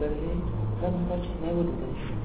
بریم خب ما چی نبوده داشت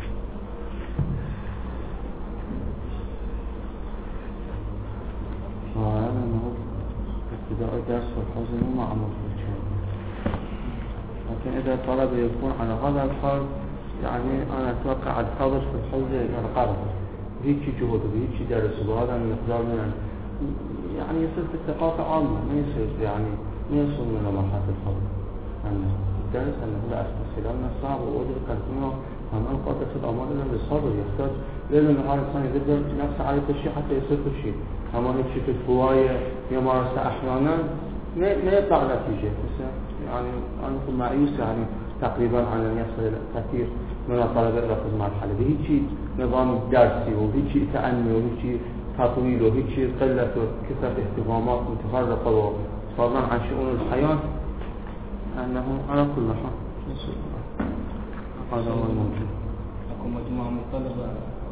ابتداء درس والحوز مو معمول بالشيء، لكن إذا طلب يكون على هذا الحال يعني أنا أتوقع الحاضر في الحوزة يتقرب هيك جهود وهيك درس وهذا المقدار من يعني يصير في الثقافة عامة، ما يصير يعني ما يصل من مرحلة الحوزة أنه الدرس أنه لا أستسلام من الصعب وأدرك أنه أمام قادة الأمر إلا بالصبر يحتاج لأن النهار الإنسان يقدر نفسه على الشيء حتى يصير كل شيء، أما هيك شيء في هواية يمارس أحيانا ما يطلع نتيجة. يعني أنا كنت معيوس يعني تقريبا على أن يصل كثير من الطلبة إلى خذ مرحلة هيك نظام درسي وهيك تأني وهيك تطويل وهيك قلة وكثرة اهتمامات متفرقة وفضلا عن شؤون الحياة أنه على كل حال هذا هو الموجود. أكو مجموعة من الطلبة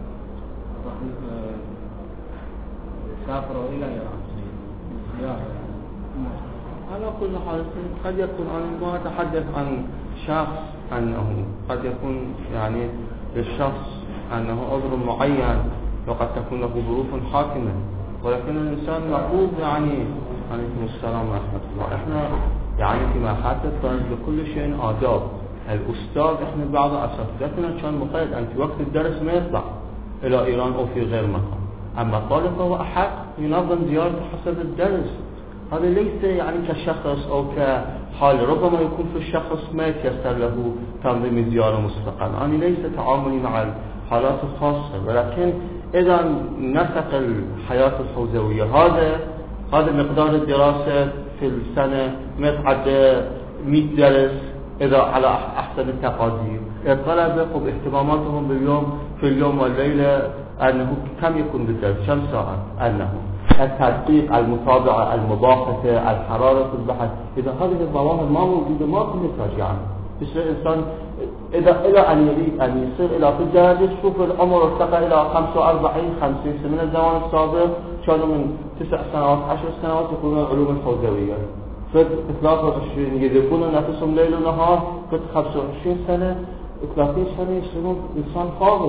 سافروا إلى إيران على كل حال قد يكون أنا ما أتحدث عن شخص أنه قد يكون يعني للشخص أنه عذر معين وقد تكون له ظروف حاكمة، ولكن الإنسان مفروض يعني عليكم السلام ورحمة الله إحنا يعني فيما حدث لكل شيء آداب. الأستاذ إحنا بعض أساتذتنا كان مقيد أن في وقت الدرس ما يطلع إلى إيران أو في غير مكان، أما الطالب هو أحق ينظم زيارته حسب الدرس. هذا ليس يعني كشخص أو كحال، ربما يكون في الشخص ما يتيسر له تنظيم زيارة مستقلة. أنا ليس تعاملي مع الحالات الخاصة، ولكن إذا نسق الحياة الحوزوية هذا مقدار الدراسة في السنة ما يتعدى 100 درس إذا على أحسن التقادير. الطلبة باهتماماتهم في اليوم والليلة أنه كم يكون بالدرس كم ساعة، أنه التدقيق، المتابعة، المباحثة، الحرارة في البحث، إذا هذه الظواهر ما موجودة ما كل يعني يصير الإنسان إذا إلى أن يريد أن يصير إلى في الدرجة شوف العمر ارتقى إلى 45-50 سنة. من الزمان السابق كانوا من 9 سنوات 10 سنوات يكونون علوم الحوزوية، في 23 يدركون نفسهم ليل ونهار، في 25 سنة 30 سنة يصيرون إنسان فاضل.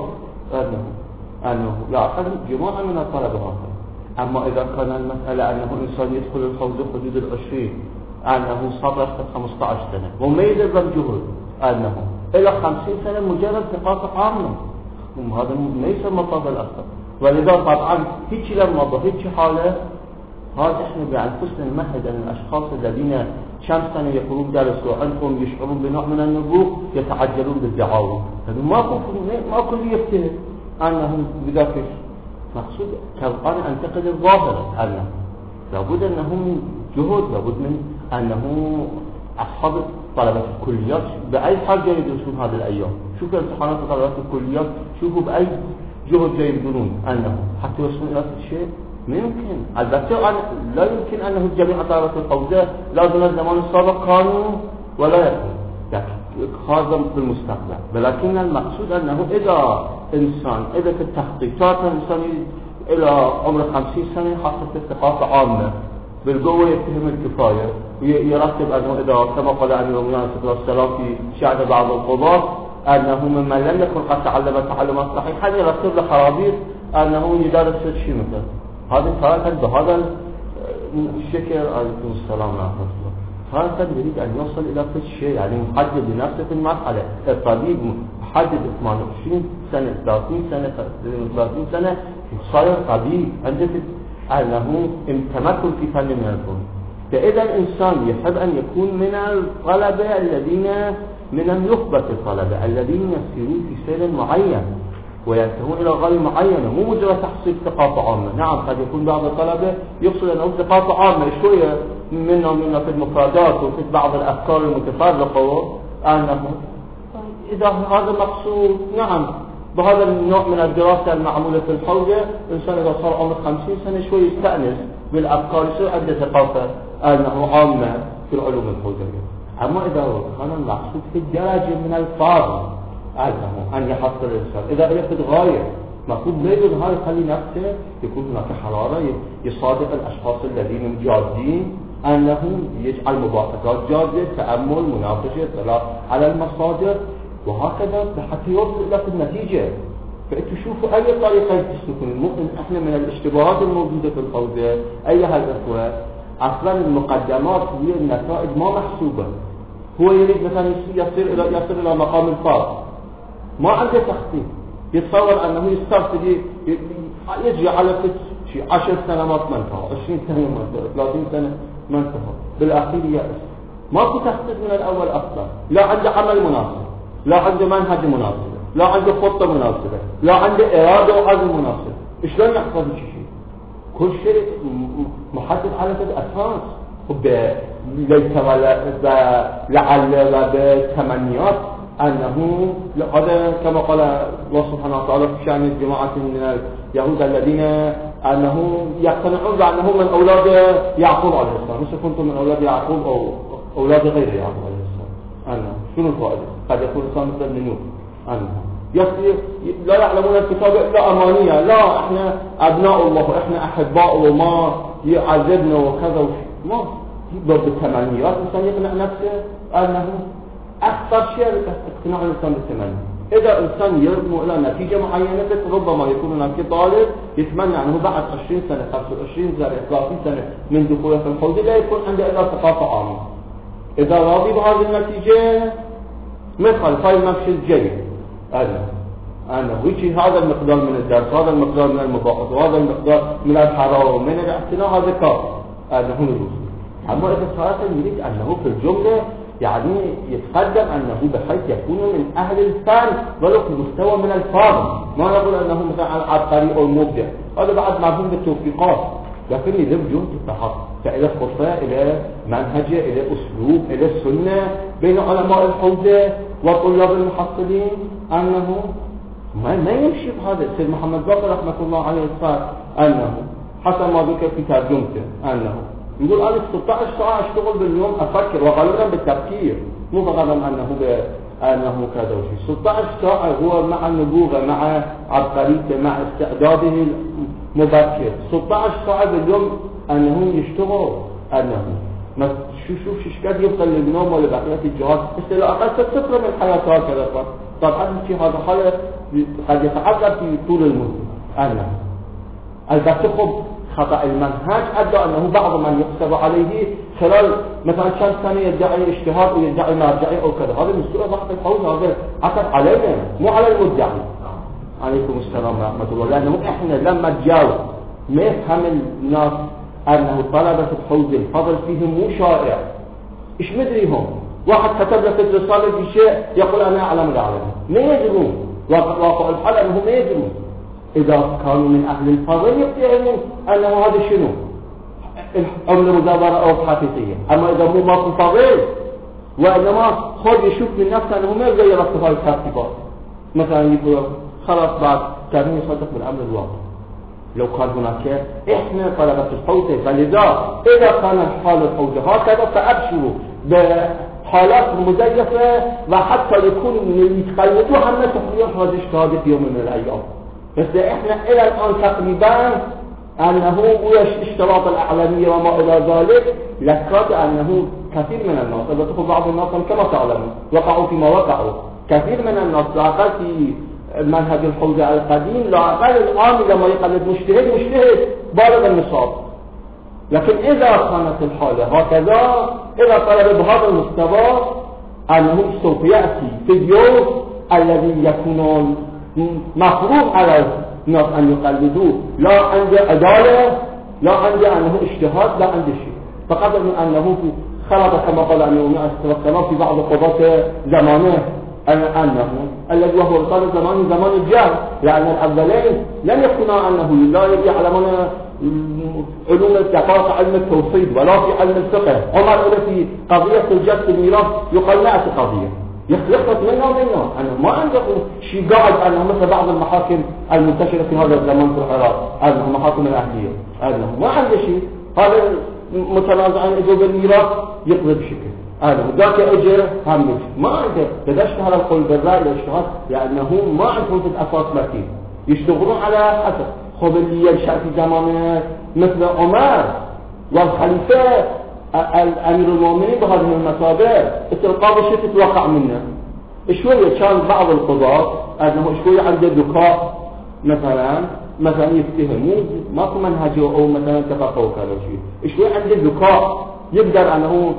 أنه لا أقل جماعة من الطلبة هكذا. أما إذا كان المسألة أنه إنسان يدخل الحوزة حدود 20 أنه صبر 15 سنة وما يلزم جهد أنه إلى 50 سنة مجرد ثقافة عامة، هذا ليس مطلب الأكثر. ولذا طبعا هيك لما بهيك حالة هذا إحنا بأنفسنا نمهد أن الأشخاص الذين كم سنة يقولون درس وعندهم يشعرون بنوع من النبوغ يتعجلون بالدعاوى. ما كل يفتهم أنهم بذلك مقصود كالآن أنتقد الظاهرة أنه لابد أنهم جهود، لابد من أنه أصحاب طلبة الكليات بأي حاجة يدرسون هذه الأيام. شوفوا امتحانات طلبة الكليات، شوفوا بأي جهد يبذلون أنه حتى يوصلون إلى الشيء. ما يمكن، البته لا يمكن أنه جميع طلبة الحوزة لازم الزمان السابق كانوا ولا يكون هذا بالمستقبل، ولكن المقصود أنه إذا في التخطيطات الإنسان إلى عمر 50 سنة يحقق ثقافة عامة بالقوة يتهم الكفاية ويرتب أنه إذا كما قال أمير المؤمنين عليه الصلاة والسلام في شأن بعض القضاة أنه ممن لم يكن قد تعلم تعلمات صحيحا يرتب له خرابيط أنه يدرس شيء مثل هذه صراحة بهذا الشكل. عليكم السلام ورحمة الله. هذا يريد أن يوصل إلى شيء يعني محدد لنفسه في المرحلة. الطبيب محدد 28 سنة 30 سنة 30 سنة صار طبيب عنده أنه تمكن في فن من الفنون. فإذا الإنسان يحب أن يكون من الطلبة الذين من النخبة الطلبة الذين يسيرون في سير معين وينتهون إلى غاية معينة، مو مجرد تحصيل ثقافة عامة. نعم قد يكون بعض الطلبة يقصد أنه ثقافة عامة شوية منا في المفردات وفي بعض الأفكار المتفرقة أنه إذا هذا مقصود. نعم بهذا النوع من الدراسة المعمولة في الحوزة الإنسان إذا صار عمره 50 سنة شوي يستأنس بالأفكار، يصير عنده ثقافة أنه عامة في العلوم الحوزوية. أما إذا كان المقصود في الدرجة من الفارغ أنه أن يحصل الإنسان إذا يأخذ غاية مفروض لا يظهر يخلي نفسه يكون هناك حرارة يصادق الأشخاص الذين جادين أنه يجعل مباحثات جادة، تأمل، مناقشة، اطلاع على المصادر، وهكذا حتى يوصل إلى النتيجة. فأنتوا شوفوا أي طريقة تسلكون. المؤمن إحنا من الاشتباهات الموجودة في الحوزة أيها الأخوة، أصلا المقدمات هي النتائج ما محسوبة. هو يريد مثلا يصل إلى مقام الفاضل، ما عنده تخطيط، يتصور أنه يسترسل يجري على شيء 10 سنوات ما انتهى، 20 سنة ما انتهى، 30 سنة ما انتهى، بالأخير يأس. ماكو تخطيط من الأول أصلا، لا عنده عمل مناسب، لا عنده منهج مناسب، لا عنده خطة مناسبة، لا عنده إرادة وعزم مناسب. شلون يحفظ شيء؟ كل شيء محدد على الأساس، ليس لعل وبتمنيات أنه هذا كما قال الله سبحانه وتعالى في شأن جماعة من اليهود الذين أنه يقتنعون بأنه من أولاد يعقوب عليه السلام، مش كنتم من أولاد يعقوب أو أولاد غير يعقوب عليه السلام. أنه شنو الفائدة؟ قد يكون الإنسان مثل النمور، أنه لا يعلمون الكتاب إلا أمانية، لا إحنا أبناء الله، إحنا أحباء وما يعذبنا وكذا وشيء، ما يبدأ بالتمنيات. الإنسان يقنع نفسه أنه أخطر شيء اقتناع الإنسان بالتمني. إذا إنسان يرمو إلى نتيجة معينة ربما يكون هناك طالب يتمنى أنه بعد 20 سنة 25 سنة 30 سنة من دخوله في الحوزة لا يكون عنده إلا ثقافة عامة. إذا راضي بهذه النتيجة مثل فاي ممشي الجيد، أنا ويجي هذا المقدار من الدرس، هذا المقدار من المباحث، وهذا المقدار من الحرارة ومن الاعتناء، هذا كافي أنه يجوز. أما إذا صارت يريد أنه في الجملة يعني يتقدم أنه بحيث يكون من أهل الفن ولو في مستوى من الفاضل، ما نقول أنه مثلا العبقري أو المبدع، هذا بعد معلوم بالتوفيقات، لكن إذا بجهد التحقق فإلى فرصة، إلى منهجة، إلى أسلوب، إلى السنة بين علماء الحوزة وطلاب المحصلين، أنه ما يمشي بهذا. سيد محمد باقر رحمة الله عليه قال أنه حسب ما ذكر في ترجمته أنه يقول أنا 16 ساعة أشتغل باليوم أفكر، وغالبا بالتفكير، مو فقط أنه كذا وشيء. 16 ساعة هو مع النبوغة، مع عبقريته، مع استعداده المبكر، 16 ساعة باليوم أنه يشتغل، أنه ما شوف قد يوصل للنوم ولا بقية الجهات، بس لا أقل ستفرق من حياته هكذا. طبعا في هذا حالة قد يتعذر في طول المدة. أنه البته خطأ المنهج أدى أنه بعض من يحسب عليه خلال مثلا كم سنة يدعي اجتهاد ويدعي مرجعي أو كذا، هذا مسؤول ضغط الحوزة، هذا عقد علينا مو على المدعي. عليكم السلام ورحمة الله. لأنه إحنا لما تجاوب ما يفهم الناس أنه طلبة الحوزة الفضل فيهم مو شائع، إيش مدريهم؟ واحد كتب لك رسالة في شيء يقول أنا أعلم الأعلم، ما يدرون واقع الحال أنه ما يدرون. إذا كانوا من أهل الفضل يفهمون أنه هذا شنو أمر مزابرة أو حقيقية. أما إذا مو ماكو فضل وإنما خود يشوف من نفسه أنه ما يغير هاي الترتيبات، مثلا يقول خلاص بعد كان يصدق بالأمر الواقع. لو كان هناك إحنا طلبة الحوزة، فلذا إذا كان الحال الحوزة هكذا فأبشروا بحالات مزيفة، وحتى يكون يتقلدوا عنا تقرير هذا الشهادة في يوم من الأيام. بس إحنا إلى الآن تقريبا أنه اشتراط الأعلامية وما إلى ذلك، لكاد أنه كثير من الناس، إذا تقول بعض الناس كما تعلمون وقعوا فيما وقعوا، كثير من الناس لاقل في منهج الحوزة القديم لاقل الآن لما يقلد مجتهد بالغ النصاب. لكن إذا كانت الحالة هكذا، إذا طلب بهذا المستوى أنه سوف يأتي في اليوم الذي يكون مفروض على الناس أن يقلدوه، لا عنده عدالة، لا عنده أنه اجتهاد، لا عنده شيء، فقط أنه خلط كما قال أنه في بعض قضاة زمانه أنه الذي هو قال زمان الجهل، لأن الأولين لم يكونا أنه لا يعلمون علوم الدقائق، علم التوصيل، ولا في علم الفقه. عمر في قضية الجد الميراث يقال 100 قضية يخلط منا ومنا، أنه ما عنده شيء قاعد أنه مثل بعض المحاكم المنتشرة في هذا الزمان في العراق، أنه محاكم الأهلية، أنه ما عنده شيء، هذا متنازعين إجوا بالميراث يقضي بشكل، أنه ذاك أجر هم ما عنده. إذا اشتهر القول بالرأي الاشتهار لأنه ما عندهم في الأساس مكين، يشتغلون على حسب. خب اللي ينشأ في زمان مثل عمر والخليفة الأمير المؤمنين بهذه المصادر القاضي شو تتوقع منه؟ شوية كان بعض القضاة أنه شوية عنده ذكاء مثلا يفتهموا ماكو منهج أو مثلا تفقهوا كذا شيء، شوية عنده ذكاء يقدر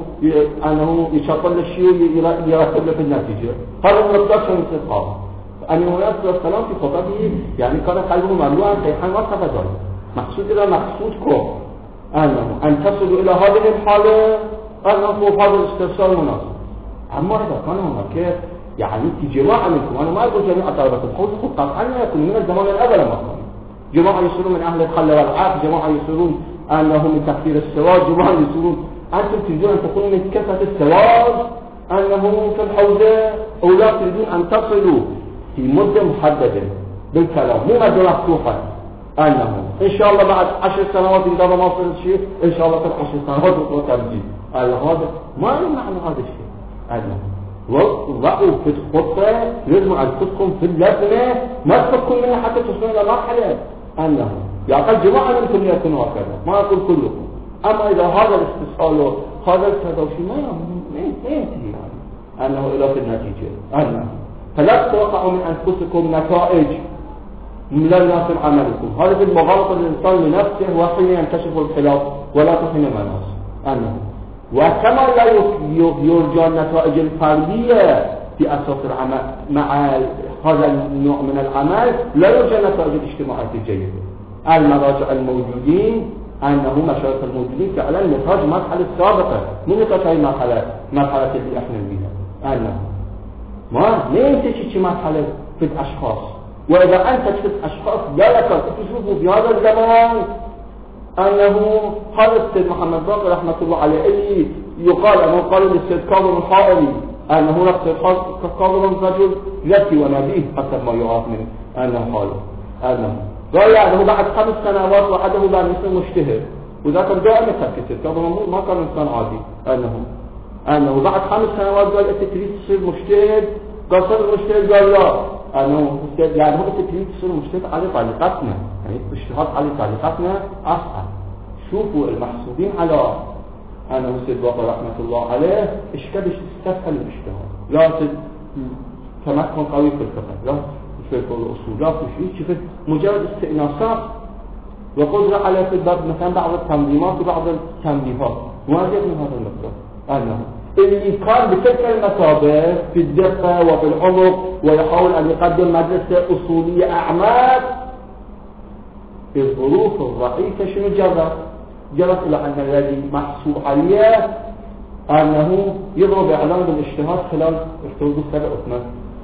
أنه يشطل الشيء ويرتب له في النتيجة. هذا المقدار شو يستطاع النبي عليه الصلاة والسلام في خطبه يعني كان قلبه مملوءا صيحا وصف ذلك. مقصود إلى مقصودكم أن تصلوا إلى هذه الحالة أنه هذا الاستفسار مناسب. أما إذا كان هناك يعني في جماعة منكم، أنا ما أقول جميع طلبة الحوض قطعا يكون من الزمان الأول ما كان جماعة يصيرون من أهل الخل والعاق، جماعة يصيرون أنهم من تكفير السواد، جماعة يصيرون أنتم تريدون أن تكونوا من كثرة السواد أنه في الحوزة، أو لا تريدون أن تصلوا في مدة محددة بالكلام مو مدة مفتوحة أنه إن شاء الله بعد 10 سنوات إذا ما وصل الشيء إن شاء الله في 10 سنوات وتبديل هذا ما معنى هذا الشيء أنه وضعوا في الخطة لازم أنفسكم في اللبنة ما تفكوا منها حتى تصلوا إلى مرحلة أنه يعقل جماعة منكم يكونوا هكذا، ما أقول كلكم. أما إذا هذا الاستسهال هذا التدوشي ما ينتهي يعني أنه إلى في النتيجة أنه فلا تتوقعوا من أنفسكم نتائج لا يناسب عملكم. هذا في المغالطة الإنسان لنفسه وحين ينكشف الخلاف ولا تحين مناص أنه وكما لا يرجى النتائج الفردية في أساس العمل مع هذا النوع من العمل لا يرجى النتائج الاجتماعية الجيدة. المراجع الموجودين أنه مشايخ الموجودين فعلا نتاج مرحلة سابقة من نتاج هاي مرحلة اللي احنا بيها أنه ما ينتج شي مرحلة في الأشخاص. وإذا أنت شفت أشخاص لا لك تشوفوا في هذا الزمان أنه هذا السيد محمد باقر رحمة الله عليه اللي يقال أنه قال للسيد كاظم الحائري أنه نفس كاظم رجل ذكي ونبيه حسب ما يعرف من أنه قال قال أنه بعد 5 سنوات وحده بعد مثل مجتهد، وذاك دائما تركت كاظم ما كان إنسان عادي أنه بعد 5 سنوات قال أنت تريد تصير مجتهد؟ قال صار المجتهد قال لا أنه يعني هو أنت تريد تصير مجتهد على طريقتنا، يعني اجتهاد على طريقتنا أصعب. شوفوا المحسوبين على أنه سيد باقر رحمة الله عليه إشكالش تستسهل الاجتهاد، لا تمكن قوي في الفقه، لا في الأصول، لا في شيء مجرد استئناسات وقدرة على في مثلا بعض التنظيمات وبعض التنبيهات واجد من هذا المقدار. أنه اللي كان بتلك المثابة في الدقة وفي العمق ويحاول أن يقدم مدرسة أصولية أعمال في الظروف الضعيفة شنو جرت إلى أن الذي محسوب عليه أنه يضرب إعلان بالاجتهاد خلال افترضوا 7 أو 8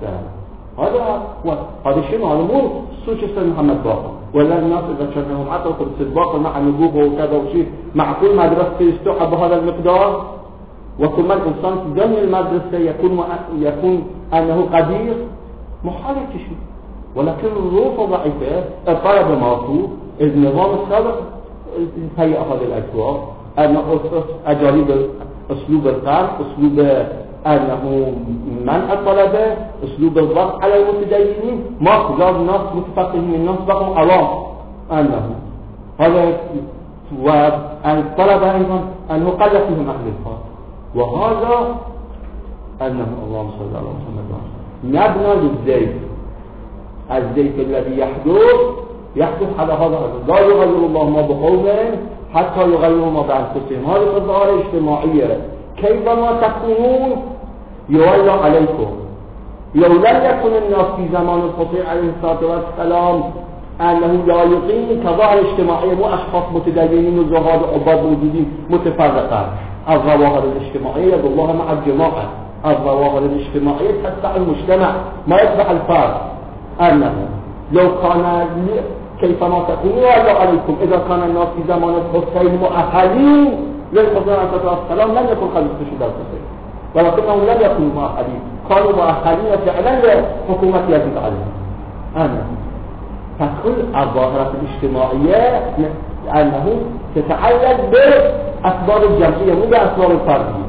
سنة. هذا شنو؟ هذا مو سوش السيد محمد باقر ولا الناس إذا شرحهم حتى وقت السيد باقر مع نبوغه وكذا وشيء مع كل مدرسة يستوحى بهذا المقدار وكل من إنسان في ضمن المدرسة يكون أنه قدير محال شيء. ولكن الظروف ضعيفة الطلبة ماكو، النظام السابق هيئ هذه الأجواء أنه أجاريب أسلوب القرن، أسلوب أنه منع الطلبة، أسلوب الضغط على المتدينين ماكو. لازم الناس متفقهين، الناس بقوا عوام أنه هذا والطلبة أيضا أنه قل فيهم أهل الفاظ. وهذا أنه اللهم صل على محمد نبنى للزيت الذي يحدث على هذا لا يغير الله ما بقوم حتى يغيروا ما بأنفسهم. هذه الظاهرة اجتماعية كيفما تكونون يولى عليكم. لو لم يكن الناس في زمان الخطير عليه الصلاة والسلام أنه لا يقيم كظاهرة اجتماعية مو أشخاص متدينين وزهاد وعباد موجودين متفرقة. الظواهر الاجتماعية بالله مع الجماعة، الظواهر الاجتماعية تتبع المجتمع ما يتبع الفرد. أنه لو كان كيفما تكونوا يولى عليكم إذا كان الناس في زمان الحسين مؤهلين للحضور عليه الصلاة والسلام لم يكن قد استشهد الحسين، ولكنهم لم يكونوا مؤهلين، كانوا مؤهلين فعلا لحكومة يزيد عليهم. فكل الظاهرة الاجتماعية أنه تتعلق بأسباب الجمعية مو بأسباب الفردية.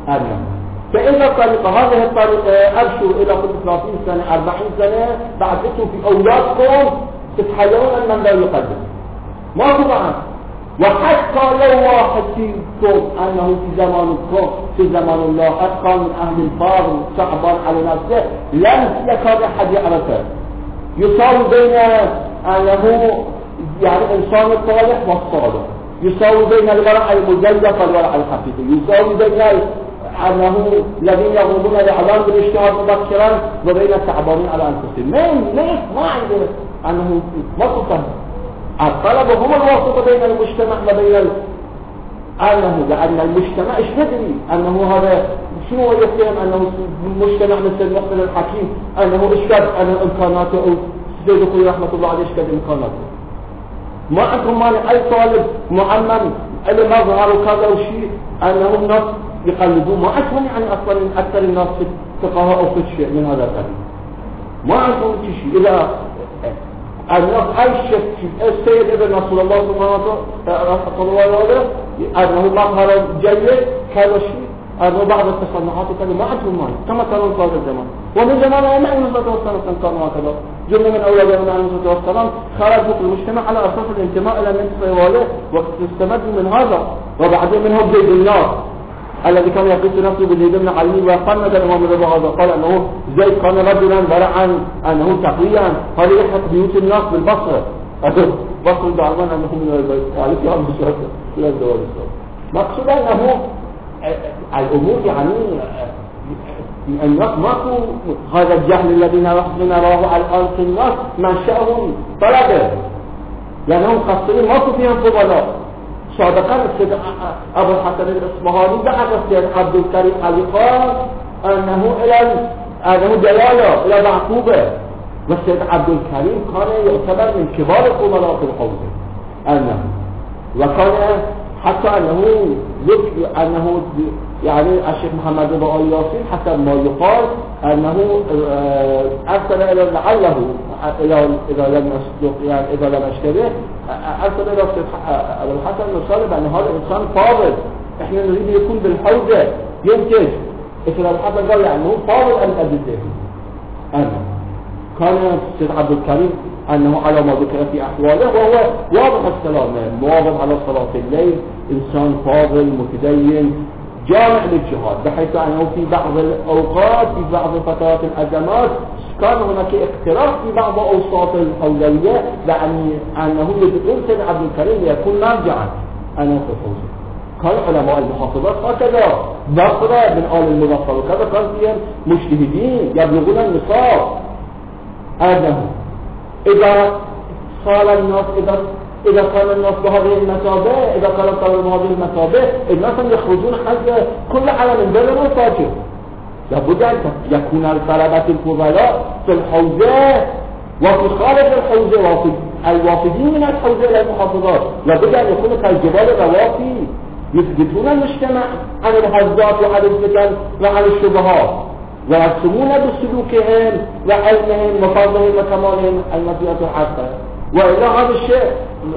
فإذا طريقة هذه الطريقة أبشروا إلى كل 30 سنة 40 سنة بعدتوا في أولادكم تتحيرون من لا يقدم. ما هو بعد وحتى لو واحد فيكم أنه في زمان الله أتقى من أهل الفار صعبان على نفسه لن يكاد أحد يعرفه، يساوي بين أنه يعني إنسان الصالح والصالح، يساوي بين الورع المزيف والورع الحقيقي، يساوي بين أنه الذين يغضون الإعلام بالاجتهاد مبكرا وبين التعبانين على أنفسهم. ما عنده أنه ما تفهم. الطلب هم الواسطة بين المجتمع وبين لأن المجتمع ايش ندري أنه هذا شنو يفهم أنه المجتمع مثل المقبل الحكيم أنه اشكد أن إمكاناته أو سيد الخوي رحمة الله عليه اشكد إمكاناته. ما عندهم مانع أي طالب معمم اللي مظهر وكذا وشيء أنه الناس يقلدون، ما عندهم يعني أصلا أكثر الناس في الفقهاء أو في الشيء من هذا القبيل، ما عندهم شيء. إذا الناس أي شيء السيد ابن رسول الله صلى الله عليه وسلم أنه مظهر جيد كذا شيء، أنه بعض التصنعات وكذا ما عندهم مانع كما كانوا في هذا الزمان. ومن زمان أيام عليه الصلاة والسلام كانوا هكذا. جملة من أولاد يوم عليه الصلاة والسلام خرجوا في المجتمع على أساس الانتماء إلى من صيواله واستمدوا من هذا. وبعدين منهم زيد النار الذي كان يقيس نفسه بالزيد بن علي وقند الإمام الرضا هذا قال أنه زيد كان رجلا ورعا أنه تقيا هذا يحرق بيوت الناس بالبصرة بصر دعوان أنه من البيت عليك يا رب بسرعة إلى الزوال السلام. مقصود أنه الأمور يعني الناس ماكو هذا الجهل الذي نراه الآن في الناس منشأهم طلبه لأنهم قصرين ماكو فيهم فضلاء. سابقا السيد أبو الحسن الإصفهاني بعد السيد عبد الكريم قال أنه دلالة إلى معقوبة، والسيد عبد الكريم كان يعتبر من كبار الأمراء في الحوزة وكان حتى أنه يعني الشيخ محمد بن آل ياسين حسب ما يقال أنه أرسل إلى لعله إذا لم يصدق يعني إذا لم يشتبه أرسل إلى أبو الحسن الصالح أن هذا إنسان فاضل إحنا نريد يكون بالحوزة ينتج. إذا أبو الحسن قال أنه فاضل أن أجده. كان السيد عبد الكريم أنه على ما ذكر في أحواله وهو واضح السلامة مواظب على صلاة الليل، إنسان فاضل متدين جامع للجهاد، بحيث أنه في بعض الأوقات في بعض فترات الأزمات كان هناك اقتراح في بعض أوساط الحوزوية أنه يدعون سيد عبد الكريم ليكون مرجعا أنه في الحوزة. كان علماء المحافظات هكذا بصرة من آل المظفر وكذا كان فيهم مجتهدين يبلغون النصاب. أنه إذا صار الناس إذا كان الناس بهذه المثابة إذا كانوا بهذه المثابة الناس يخرجون حج كل علم بر وفاجر. لابد أن يكون الطلبة الفضلاء في الحوزة وفي خارج الحوزة وفي الوافدين من الحوزة إلى المحافظات لابد أن يكونوا كالجبال الرواسي يثبتون المجتمع عن الهزات وعن الفتن وعن الشبهات ويرسمون بسلوكهم وعلمهم وفضلهم وكمالهم المسيرة الحقة. وإلى هذا الشيء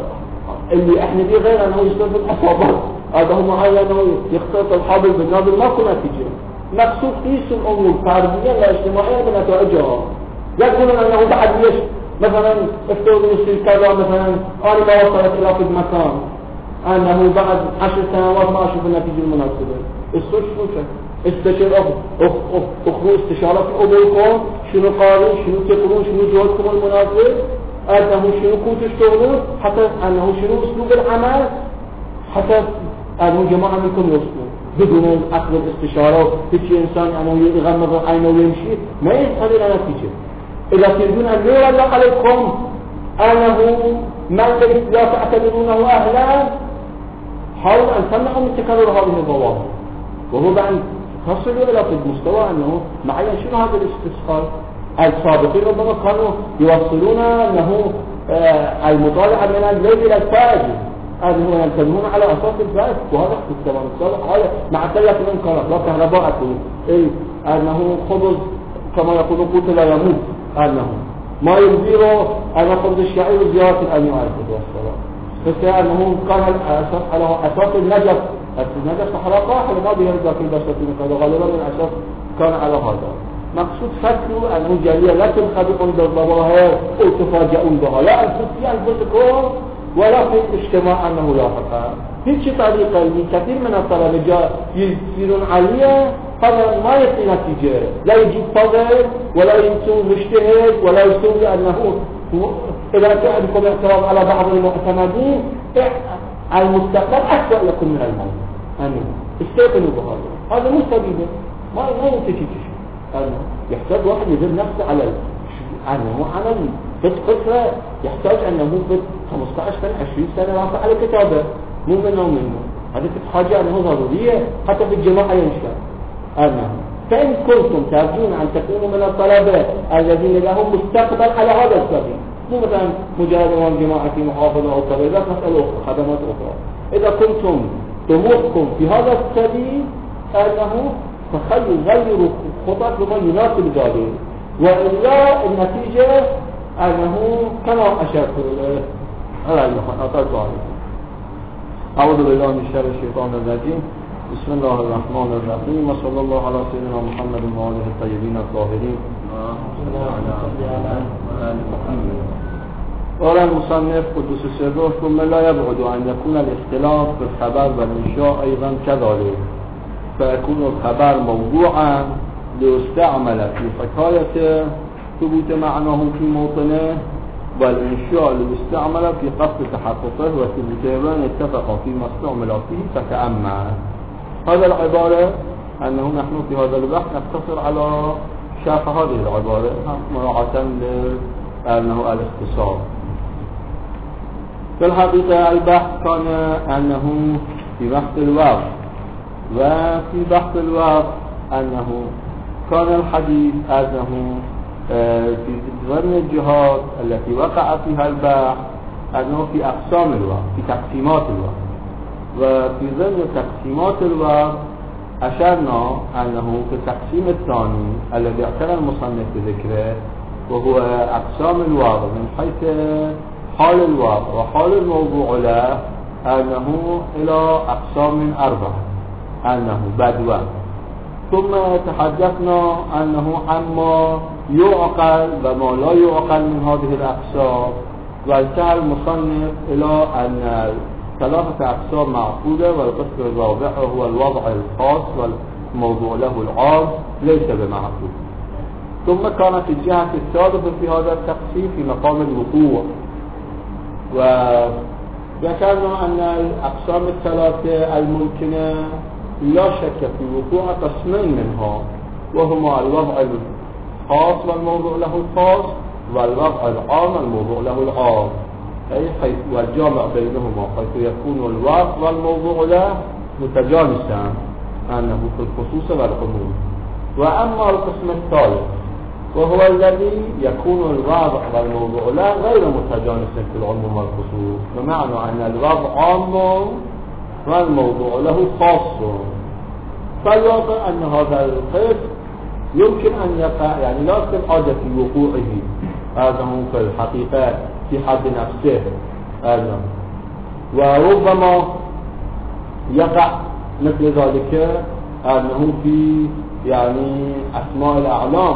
اللي احنا دي غير أنه يستفد الأصابات هذا هو معين أنه يختلط الحابل بالنابل ما كنا نتيجة. مقصود قيس الأمور فردية لا اجتماعية بنتائجها. يقولون أنه بعد ليش مثلا افترضوا يصير كذا مثلا أنا ما وصلت إلى في المكان أنه بعد 10 سنوات ما أشوف النتيجة المناسبة. الصوت شو استشير أخذوا استشارة في أموركم شنو قالوا شنو تقولون شنو جهدكم المناسب أنه شنو كنتوا تشتغلون حتى أنه شنو أسلوب العمل حتى أنه جماعة منكم يوصلون بدون أخذ الاستشارة في إنسان أنه يغمض عينه ويمشي ما يصل إلى نتيجة. إذا تريدون أن يرى الله عليكم أنه من لا تعتبرونه أهلا حاولوا أن تمنعوا من تكرر هذه الظواهر وهو بعد تصلوا إلى في المستوى أنه معين شنو هذا الاستسقاء. السابقين ربما كانوا يوصلون أنه المطالعة من الليل إلى الفجر أنه يلتزمون على أساس الفجر وهذا في الزمان السابق هذا مع تلك الإمكانات لا كهرباء أنه خبز كما يقول قوت لا يموت أنه ما يبديره أن خبز الشعير زيارة الأمير عليه الصلاة والسلام أنه كان على أساس النجف صحراء قاحل ما بيرجع في البسطين هذا غالبا من الأساس كان على هذا. مقصود فكروا أنه جالية لا تنخدعون بالظواهر أو تفاجئون بها لا أنفسكم ولا في الاجتماع أنه لاحقا. هيك طريقة كثير من الطلبة يصيرون عليها قبل ما يصير نتيجة، لا يجيب فضل ولا يصير مجتهد ولا يصير لأنه إذا كان عندكم اعتراض على بعض المعتمدين المستقبل أسوأ لكم من الموت. استيقنوا بهذا، هذا مو سبيله، ما ينتهي شيء. يحتاج واحد يدير نفسه على أنه عمل قصة، يحتاج أنه 15 سنة 20 سنة رافع على كتابة، مو منه ومنه. هذه حاجة أنه ضرورية حتى في الجماعة ينشأ. فإن كنتم ترجون أن تكونوا من الطلبة الذين لهم مستقبل على هذا السبيل، مو مثلا مجرد أمام جماعة في محافظة أو كذا، مسألة أخرى، خدمات أخرى. إذا كنتم طموحكم في هذا السبيل أنه غيروا خطط بما يناسب ذلك، وإلا النتيجة أنه كما أشرت على أطلت عليكم. أعوذ بالله من شر الشيطان الرجيم. بسم الله الرحمن الرحيم، وصلى الله على سيدنا محمد وآله الطيبين الطاهرين. قال المصنف قدس سره: ثم لا يبعد أن يكون الاختلاف في الخبر والإنشاء أيضا كذلك، فيكون الخبر موضوعا ليستعمل في حكاية ثبوت معناه في موطنه، والإنشاء ليستعمل في قصد تحققه وثبوته، وإن اتفق فيما استعمل فيه فتأمل. هذا العبارة أنه نحن في هذا البحث نقتصر على شرح هذه العبارة مراعاة لأنه الاختصار. في الحقيقة البحث كان أنه في بحث الوقت، وفي بحث الوقت أنه كان الحديث أنه في ضمن الجهات التي وقع فيها البحث أنه في أقسام الوقت، في تقسيمات الوقت. وفي ضمن تقسيمات الوقت أشرنا أنه في التقسيم الثاني الذي اعتنى المصنف بذكره، وهو أقسام الوقت من حيث حال الوقت وحال الموضوع له، أنه إلى أقسام 4، أنه بدوى. ثم تحدثنا أنه عما يعقل وما لا يعقل من هذه الأقسام، وانتهى المصنف إلى أن 3 أقسام معقولة، والقسم الرابع هو الوضع الخاص والموضوع له العام ليس بمعقول. ثم كانت الجهة الثالثة في هذا التقسيم في مقام الوقوع، وذكرنا أن الأقسام 3 الممكنة لا شك في وقوع قسمين منها، وهما الوضع الخاص والموضوع له الخاص، والوضع العام والموضوع له العام، أي حيث والجامع بينهما حيث يكون الوضع والموضوع له متجانسا، أنه في الخصوص والعموم. وأما القسم الثالث وهو الذي يكون الوضع والموضوع له غير متجانس في العموم والخصوص، بمعنى أن الوضع عام والموضوع له خاص. فالواقع أن هذا القسم يمكن أن يقع، يعني لا يمكن عادة في وقوعه، هذا هو في الحقيقة في حد نفسه، وربما يقع مثل ذلك أنه في يعني أسماء الأعلام،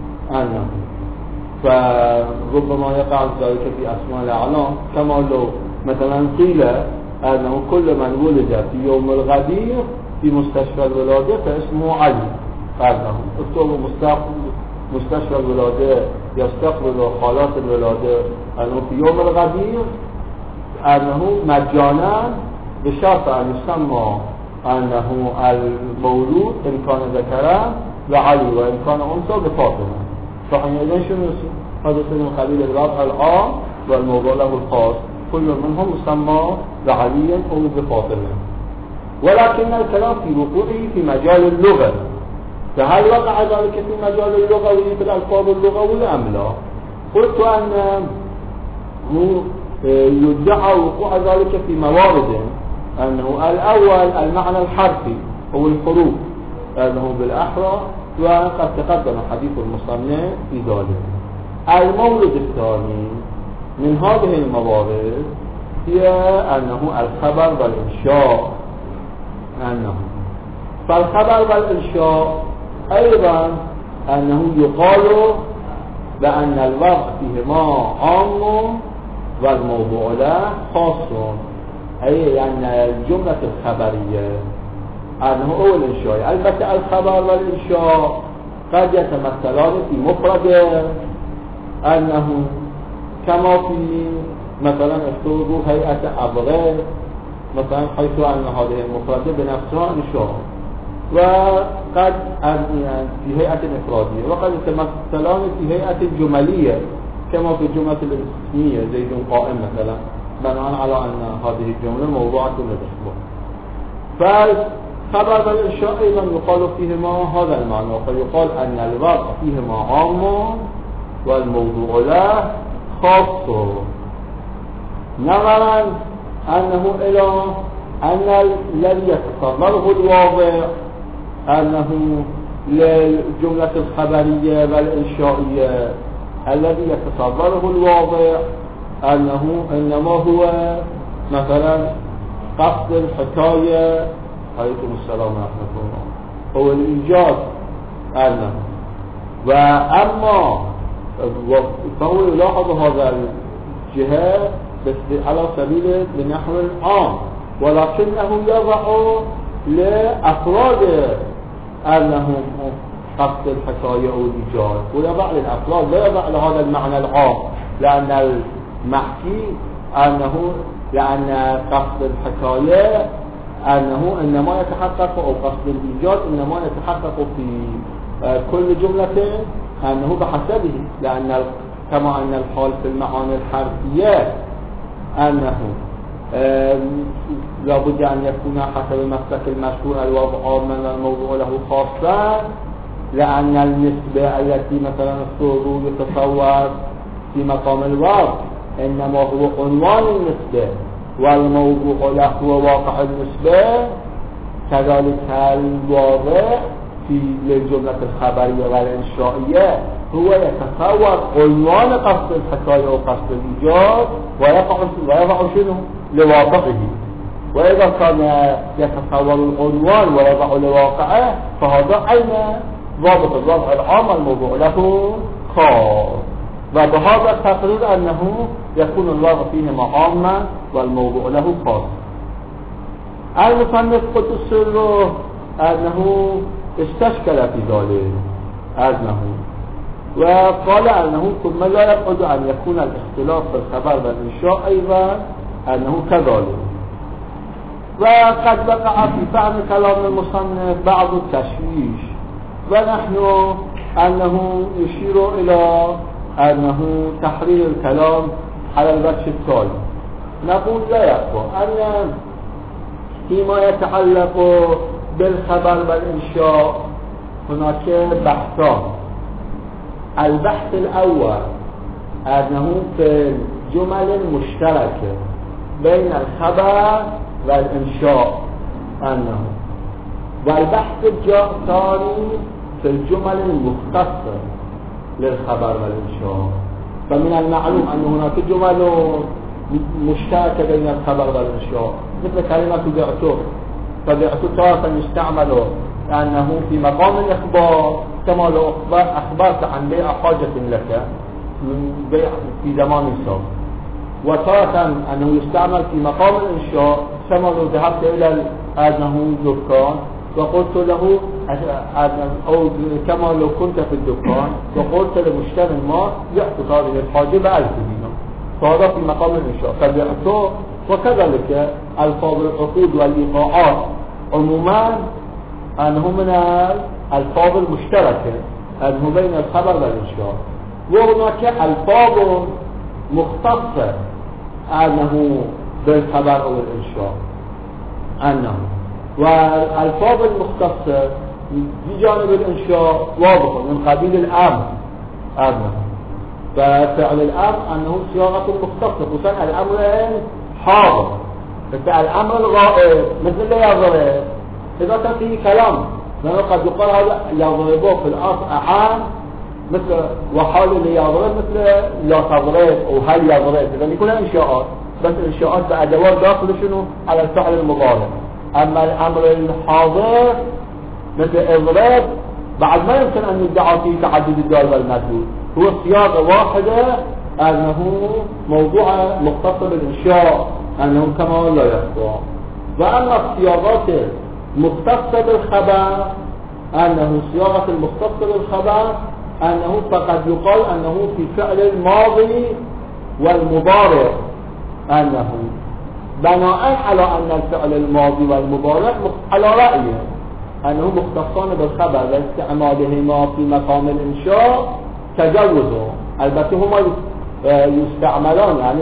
فربما يقع ذلك في أسماء الأعلام، كما لو مثلا قيل أنه كل من ولد في يوم الغدير في مستشفى الولادة فاسمه علي، اكتبوا مستشفى الولادة يستقبل حالات الولادة أنه في يوم الغدير، أنه مجانا بشرط أن يسمى أنه المولود إن كان ذكرا وعلي وإن كان أنثى بفاطمة. فحينئذ شنو هذا من قبيل الوضع العام والموضوع له الخاص، كل منهم يسمى بعلي أو بفاطمة. ولكن الكلام في وقوعه في مجال اللغة، فهل وقع ذلك في مجال اللغوي بالألفاظ اللغوية أم لا؟ قلت أنه يدعى وقوع ذلك في موارد، أنه الأول المعنى الحرفي هو الحروف، أنه بالأحرى، وقد تقدم حديث المصنف في ذلك. المورد الثاني من هذه الموارد هي أنه الخبر والإنشاء، فالخبر والإنشاء أيضا أنه يقال بأن الوضع فيهما عام والموضوع له خاص، أي يعني الجملة الخبرية أنه هو الإنشاء. البته الخبر والإنشاء قد يتمثلان في مفرد، أنه كما في مثلا افترضوا هيئة أبغى مثلا، حيث أن هذه المفردة بنفسها إنشاء، وقد في هيئة إفرادية، وقد يتمثلان في هيئة جملية كما في الجملة الاسمية زيد قائم مثلا، بناء على أن هذه الجملة موضوعة للإخبار. فالخبر والإنشاء أيضا يقال فيهما هذا المعنى، فيقال أن الوضع فيهما عام والموضوع له خاص، نظرا أنه إلى أن الذي يتصوره الواضع أنه للجملة الخبرية والإنشائية الذي يتصوره الواضع أنه إنما هو مثلا قصد الحكاية، عليكم السلام ورحمة الله، هو الإيجاد أنه، وأما فهو يلاحظ هذا الجهة بس على سبيل بنحو عام، ولكنه يضع لأفراد أنهم قصد الحكاية أو الإيجاد، ويضع للأفراد، لا يضع لهذا المعنى العام، لأن المحكي أنه لأن قصد الحكاية أنه إنما يتحقق، أو قصد الإيجاد إنما يتحقق في كل جملة أنه بحسبه، لأن كما أن الحال في المعاني الحرفية أنه لابد أن يكون حسب المسلك المشهور الوضع من الموضوع له خاصة، لأن النسبة التي مثلا الصوت يتصور في مقام الوضع إنما هو عنوان النسبة، والموضوع له هو واقع النسبة، كذلك الواضع في الجملة الخبرية والإنشائية هو يتصور عنوان قصد الحكاية أو قصد الإيجاد ويضع شنو لواقعه، وإذا كان يتصور العنوان ويضع لواقعه فهذا أين ضابط الوضع العام الموضوع له خاص، وبهذا التقرير أنه يكون الوضع فيهما عاما والموضوع له خاص. المصنف قدس سره أنه استشكل في ذلك أنه، وقال أنه ثم لا يبعد أن يكون الاختلاف في الخبر والإنشاء أيضا أنه كذلك. وقد وقع في فهم كلام المصنف بعض التشويش، ونحن أنه يشير إلى أنه تحرير الكلام على الوجه التالي. نقول لا يخفى أن فيما يتعلق بالخبر والإنشاء هناك بحثان. البحث الأول أنه في الجمل المشتركة بين الخبر والإنشاء أنه، والبحث الثاني في الجمل المختصة للخبر والإنشاء. فمن المعلوم أن هناك جمل مشتركة بين الخبر والإنشاء، مثل كلمة بعته، فبعته تارة يستعمل لأنه في مقام الإخبار، كما لو أخبرت عن بيع حاجة لك من بيع في زمان سابق، وتارة أنه يستعمل في مقام الإنشاء، كما لو ذهبت إلى أنه دكان وقلت له، أو كما لو كنت في الدكان وقلت لمشتري ما بعت هذه الحاجة ب1000 دينار، فهذا في مقام الإنشاء فبعته. وكذلك الفاظ العقود والإيقاعات عموما أنه من الفاظ المشتركة أنه بين الخبر والإنشاء، وهناك الفاظ مختصة أنه بالخبر أو الإنشاء أنه، والألفاظ المختصة بجانب الإنشاء واضحة من قبيل الأمر أنه، ففعل الأمر أنه صياغة مختصة، خصوصا الأمر حاضر، مثل الأمر الغائب مثل لا يضرب، إذا كان فيه كلام لأنه قد يقال هذا يضربه في الأصل عام، مثل وحال اللي يضرب مثل لا تضرب أو هل يضرب، إذا يكون إنشاءات، بس إنشاءات بأدوات داخل شنو على الفعل المضارع. أما الأمر الحاضر مثل إضراب بعد ما يمكن أن يدعى فيه تعدد الدال والمدلول، هو صياغة واحدة أنه موضوع مختص بالإنشاء أنه كما لا يخفى. وأما الصياغات المختصة بالخبر أنه صياغة المختصة بالخبر أنه فقد يقال أنه في فعل الماضي والمضارع، أنه بناء على أن الفعل الماضي والمضارع على رأيه أنه مختصان بالخبر واستعمالهما في مقام الإنشاء تجوز. البته هما يستعملان، يعني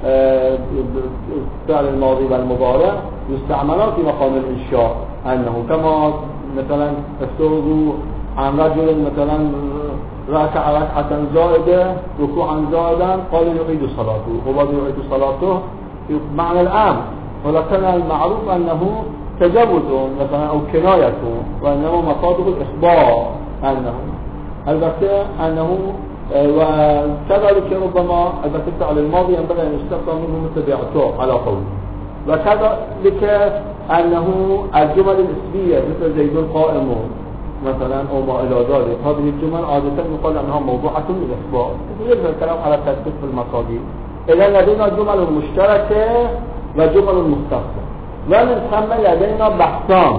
فعل الماضي والمضارع يستعملان في مقام الإنشاء، أنه كما مثلا استوذوا عن رجل مثلا ركع ركعة زائدة ركوعا زائدا قال يعيد صلاته، هو يعيد صلاته معنى الآن، ولكن المعروف أنه تجوز مثلا أو كناية، وأنه مفاده الإخبار أنه البته أنه وكذلك ربما البته فعل الماضي ينبغي أن يستخدم منه مثل بيعته على قول، وكذلك أنه الجمل الاسمية مثل زيد قائم مثلا أو ما إلى ذلك، هذه الجمل عادة يقال أنها موضوعة للإخبار. يجب الكلام على التثبيت في المصادر. إذا لدينا جمل مشتركة وجمل مختصة، ومن ثم لدينا بحثان.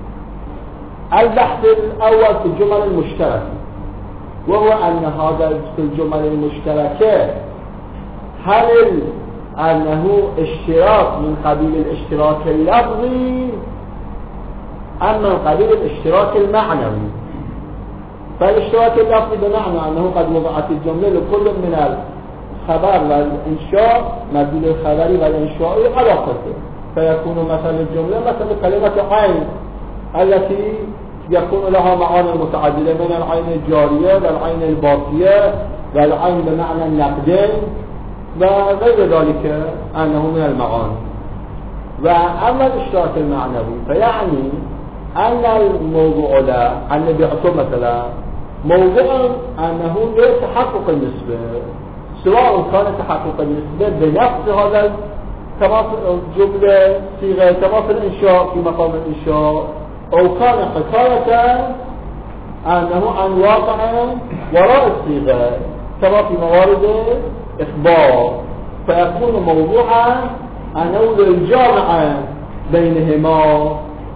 البحث الأول في الجمل المشتركة، وهو أن هذا في الجمل المشتركة هل أنه اشتراك من قبيل الاشتراك اللفظي أم من قبيل الاشتراك المعنوي؟ فالاشتراك اللفظي بمعنى أنه قد وضعت الجملة لكل من الخبر والإنشاء مدلول الخبري والإنشائي علاقته، فيكون مثلا الجملة مثل كلمة عين التي يكون لها معاني متعددة من العين الجارية والعين الباقية والعين بمعنى النقدين وغير ذلك أنه من المعاني. وأما الاشتراك المعنوي فيعني أن الموضوع له أن بيعطوا مثلا موضوع أنه لتحقق النسبة، سواء كان تحقق النسبة بنفس هذا كما في الجملة صيغة كما في الإنشاء في مقام الإنشاء، أو كان حكاية أنه عن واقع وراء الصيغة كما في موارد إخبار، فيكون موضوعا أنه للجامعة بينهما.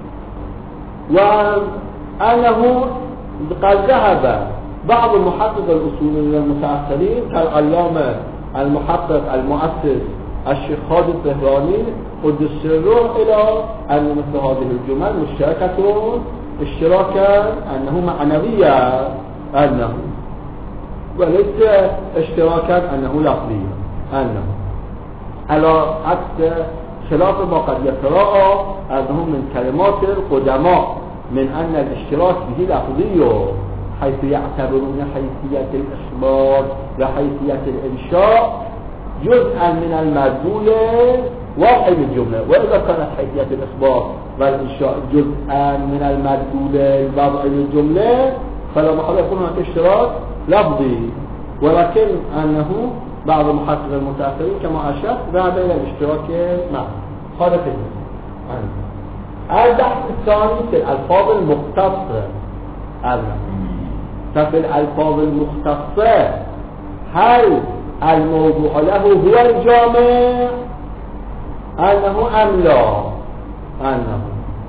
وأنه قد ذهب بعض محقق الأصوليين المتأخرين كالعلامة المحقق المؤسس الشيخ خالد الطهراني قدس سره إلى أن مثل هذه الجمل مشتركة اشتراكا أنه معنوية أنه، وليس اشتراكا أنه لفظيا أنه، على عكس خلاف ما قد يتراءى أنه من كلمات القدماء من أن الاشتراك به لفظي، حيث يعتبرون حيثية الإخبار وحيثية الإنشاء جزءا من المدلول واحد الجملة، وإذا كانت حيثية الإخبار والإنشاء جزءا من المدلول الوضعي للجملة فلا محل يكون هناك اشتراك لفظي، ولكن أنه بعض المحققين المتأخرين كما أشرت ذهب إلى الاشتراك معه. هذا في البحث الثاني في الألفاظ المختصة. ففي الألفاظ المختصة هل الموضوع له هو الجامع أنه أم لا؟ أنه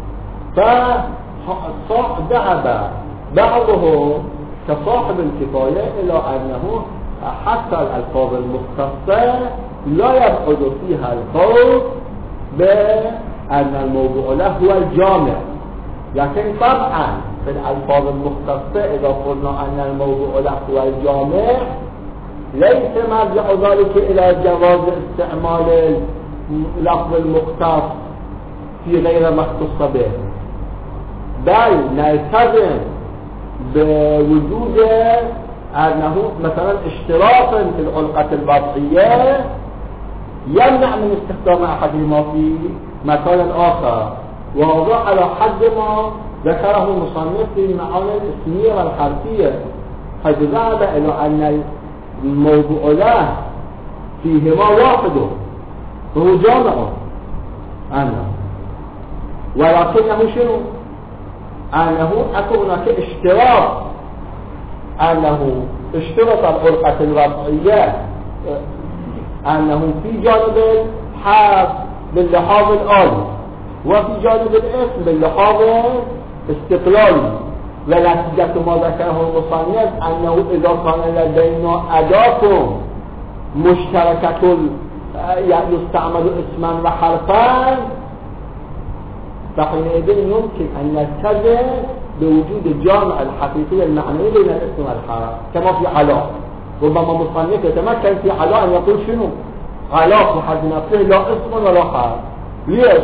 فذهب بعضهم كصاحب الكفاية إلى أنه حتى الألفاظ المختصة لا يبعد فيها القول بأن الموضوع له هو الجامع، لكن طبعا في الألفاظ المختصة إذا قلنا أن الموضوع له هو الجامع ليس مرجع ذلك إلى جواز استعمال اللفظ المختص في غير ما اختص به، بل نلتزم بوجود أنه مثلا اشتراك في العلقة الوضعية يمنع من استخدام أحدهما في مكان آخر، وهذا على حد ما ذكره المصنف في المعاني الاسمية والحرفية، حيث ذهب إلى أن الموضوع له فيهما واحد وهو جامع أنه، ولكنه شنو؟ أنه أكون هناك اشتراك، أنه اشترط العلقة الوضعية أنه في جانب الحرف باللحاظ الآلي وفي جانب الاسم باللحاظ استقلالي. ونتيجة ما ذكره المصنف أنه إذا كان لدينا أداة مشتركة يستعمل اسما وحرفا فحينئذ يمكن أن نلتزم بوجود الجامع الحقيقي المعنوي بين الاسم والحرف كما في علاء. ربما مصنف يتمكن في علاء أن يقول شنو؟ علاء في حد نفسه لا اسم ولا حرف. ليش؟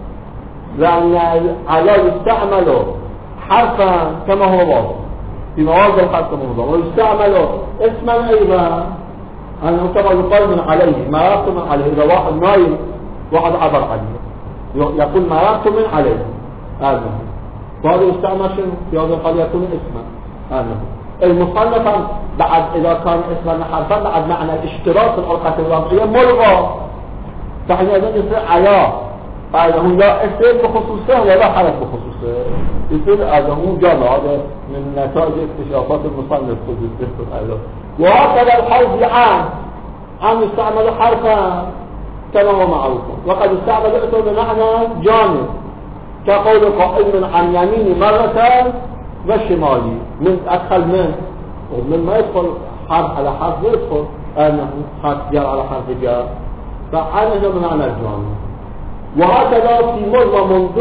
لأن علاء يستعمل حرفا كما هو واضح في مواضع الحرف كما هو واضح، ويستعمل اسما أيضا أنه كما يقال من عليه مررت من عليه. إذا واحد نايم واحد عبر عليه يقول مررت من عليه هذا، وهذا يستعمل شنو؟ في هذا الحال يكون اسما. هذا المصنف بعد إذا كان اسما حرفا بعد معنى الاشتراك في العلاقة الوضعية ملغى، فحينئذ يصير علاء هذا لا اسم بخصوصه ولا حرف بخصوصه، يصير هذا هو جامع. هذا من نتائج اكتشافات المصنف هذا. وهكذا الحرف عام يستعمل حرفا كما هو معروف، وقد يستعمل اسم بمعنى جانب كقول قائل عن يميني مرة وشمالي. من أدخل من ما يدخل حرف على حرف يدخل أنه حرف جار على حرف جار، فعنه بمعنى الجانب. وهكذا في مر ومنذ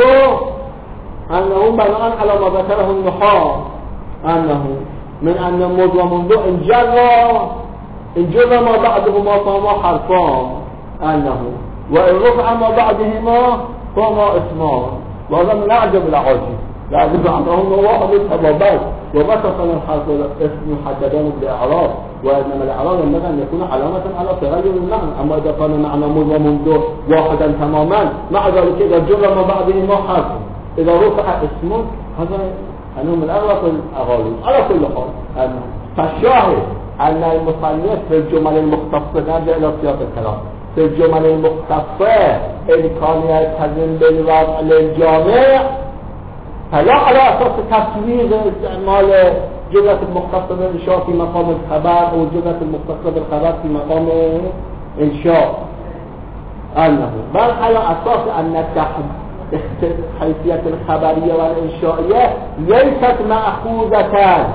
أنه بناء على ما ذكره النحاة أنه من أن مر ومنذ إن جر ما بعدهما فهما حرفان أنه، وإن رفع ما بعدهما فهما اسمان. وهذا من أعجب العجب، لأن بعضهم واحد السببات وبكثر الحرف الاسم محددان بالإعراب، وإنما الإعراب ينبغي أن يكون علامة على تغير المعنى. أما إذا كان معنى مر ومنذ واحدا تماما مع ذلك إذا جر ما بعدهما حرف إذا رفع اسم هذا أنه من أغلق الأغاليب. على كل حال فالشاهد أن المصنف في الجمل المختصة نرجع إلى سياق الكلام في الجمل المختصة إن كان يلتزم بالوضع للجامع فلا على أساس تسويغ استعمال جملة المختصة بالإنشاء في مقام الخبر أو جملة المختصة بالخبر في مقام إنشاء أنه، بل على أساس أن حيثية الخبرية والإنشائية ليست مأخوذة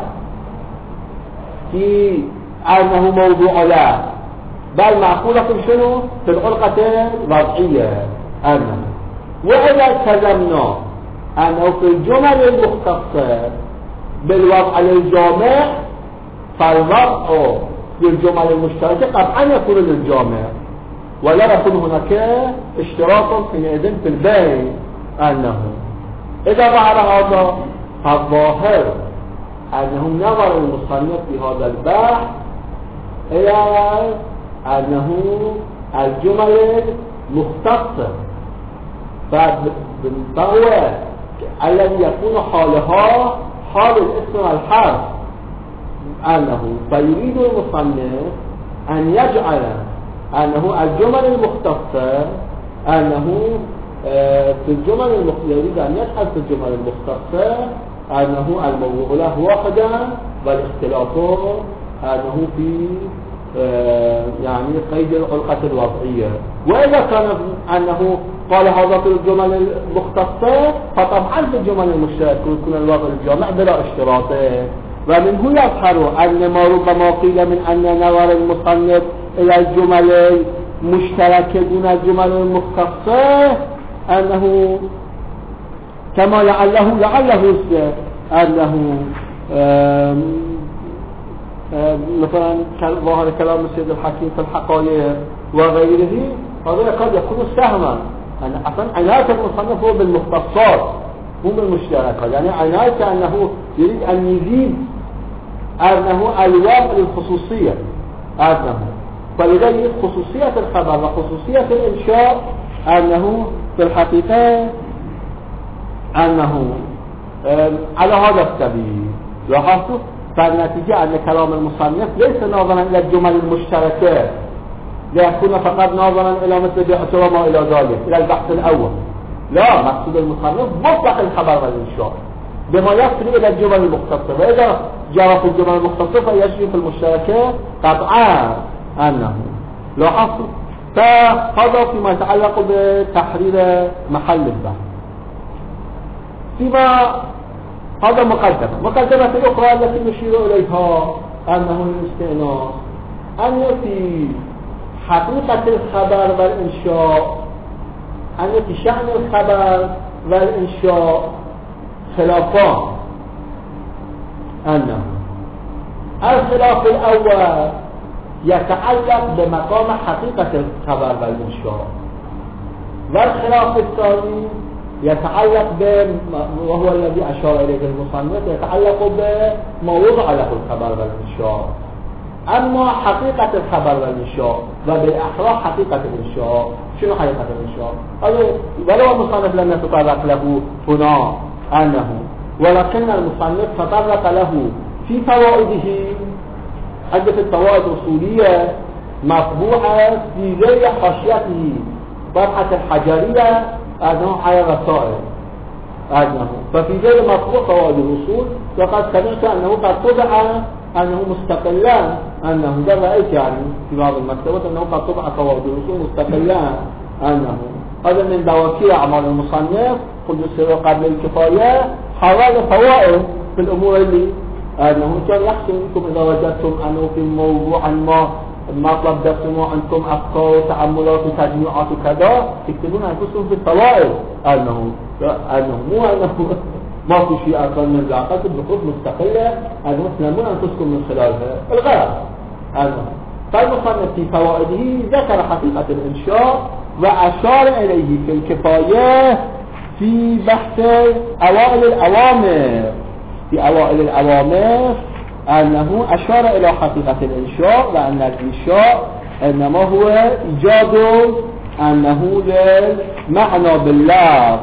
في أنه موضوع له، بل مأخوذة شنو؟ في العلاقة الوضعية أنه. وإذا التزمنا أنه في الجمل المختصة بالوضع للجامع فالوضع في الجمل المشتركة قطعا يكون للجامع، ولا يكون هناك اشتراك حينئذ في البين أنه. إذا ظهر هذا فالظاهر أنه نظر المصنف في هذا البحث إلى أنه الجمل مختصة فبالضوء الذي يكون حالها حال الاسم والحرف أنه، فيريد المصنف أن يجعل أنه الجمل المختصة أنه في الجمل يريد أن يجعل في الجمل المختصة أنه الموضوع له واحدا والاختلاف أنه في يعني قيد العلاقة الوضعية. وإذا كان أنه قال هذا في الجمل المختصة فطبعا في الجمل المشتركة يكون الوضع الجامع بلا اشتراطه. ومنه يظهر أن ما ربما قيل من أن نظر المصنف إلى الجمل المشتركة دون الجمل المختصة أنه كما لعله أنه مثلا ظاهر كلام السيد الحكيم في الحقائق وغيره هذا قد يكون سهما. يعني أصلا عناية المصنف هو بالمختصات مو بالمشتركات، يعني عناية أنه يريد أن يزيد أنه الوضع للخصوصية أنه، فلذلك خصوصية الخبر وخصوصية الإنشاء أنه في الحقيقة أنه على هذا السبيل. لاحظتوا فالنتيجة أن كلام المصنف ليس ناظرا إلى الجمل المشتركة ليكون فقط ناظرا إلى مثل بيعتبر ما إلى ذلك إلى البحث الأول، لا، مقصود المصنف مطلق الخبر والإنشاء بما يصل إلى الجمل المختصة. وإذا جرى في الجمل المختصة فيجري في المشتركة قطعا أنه لاحظوا فهذا فيما يتعلق بتحرير محل البحث. فيما هذا مقدمة الأخرى التي نشير إليها أنه الاستئناس أن في حقيقة الخبر والإنشاء أن في شأن الخبر والإنشاء خلافان. أنه الخلاف الأول يتعلق بمقام حقيقة الخبر والإنشاء، والخلاف الثاني يتعلق وهو الذي أشار إليه المصنف يتعلق بما وضع له الخبر والإنشاء. أما حقيقة الخبر والإنشاء وبالأحرى حقيقة الإنشاء، شنو حقيقة الإنشاء؟ ولو المصنف لم يتطرق له هنا أنه، ولكن المصنف تطرق له في فوائده عدة الفوائد الأصولية مطبوعة في غير حاشيته طبعة الحجرية أنه على الرسائل أنه، ففي غير مطبوع فوائد الأصول وقد سمعت أنه قد طبع أنه مستقلا، أنه ده رأيت يعني في بعض المكتبات أنه قد طبع فوائد الأصول مستقلا، أنه هذا من بواكي أعمال المصنف قد قبل الكفاية حوالي فوائد في الأمور اللي أنه كان يحسن لكم إذا وجدتم أنه في موضوع ما مطلب درسنا عندكم أفكار وتأملات وتجميعات وكذا تكتبون أنفسكم في الفوائد، أنه مو أنه ما في شيء أكثر من العقد بخصوص مستقلة أنه تنمون أنفسكم من خلالها الغرض. أنه فالمصنف في فوائده ذكر حقيقة الإنشاء وأشار إليه في الكفاية في بحث أوائل الأوامر. في أوائل الأوامر أنه أشار إلى حقيقة الإنشاء وأن الإنشاء إنما هو إيجاد أنه للمعنى بالله.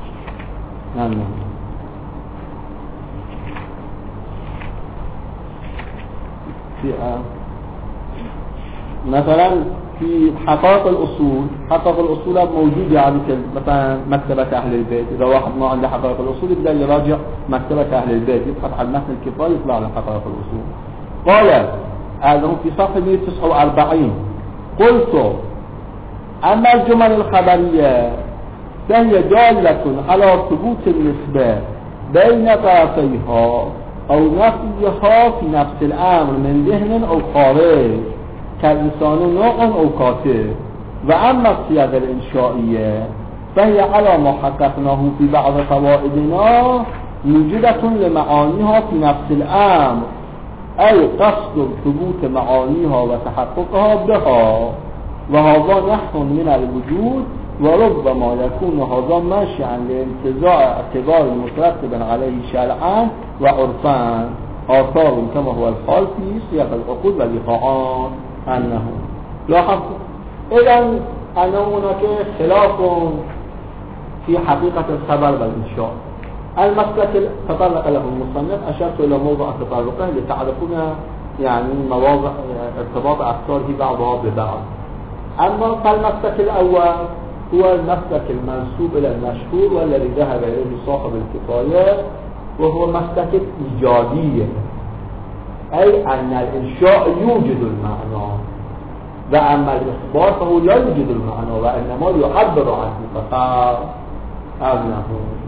مثلا في حقائق الأصول موجود يعني مثلا مكتبة أهل البيت. إذا واحد ما عنده حقائق الأصول يبدأ يراجع مكتبة أهل البيت يبحث عن متن الكفاية يطلع له حقائق الأصول. قال أنه في صفحة 149 قلت أما الجمل الخبرية فهي دالة على ثبوت النسبة بين طرفيها أو نفيها في نفس الأمر من ذهن أو خارج كالإنسان نوع أو كاتب. وأما الصيغ الإنشائية فهي على ما حققناه في بعض فوائدنا موجودة لمعانيها في نفس الأمر، أي قصد ثبوت معانيها وتحققها بها، وهذا نحو من الوجود، وربما يكون هذا ماشيا لانتزاع اعتبار مترتبا عليه شرعا وعرفا آثار كما هو الحال في صيغ العقود واللقاءات. أنه لاحظ إذن أنه هناك خلاف في حقيقة الخبر والإنشاء. المسلك تطرق له المصنف أشرت إلى موضع تطرقه لتعرفون يعني مواضع ارتباط أفكاره بعضها ببعض. أما فالمسلك الأول هو المسلك المنسوب إلى المشهور والذي ذهب إليه صاحب الكفاية، وهو مسلك الإيجادية، أي أن الإنشاء يوجد المعنى، وأما الإخبار فهو لا يوجد المعنى وإنما يعبر عنه فقط. أنه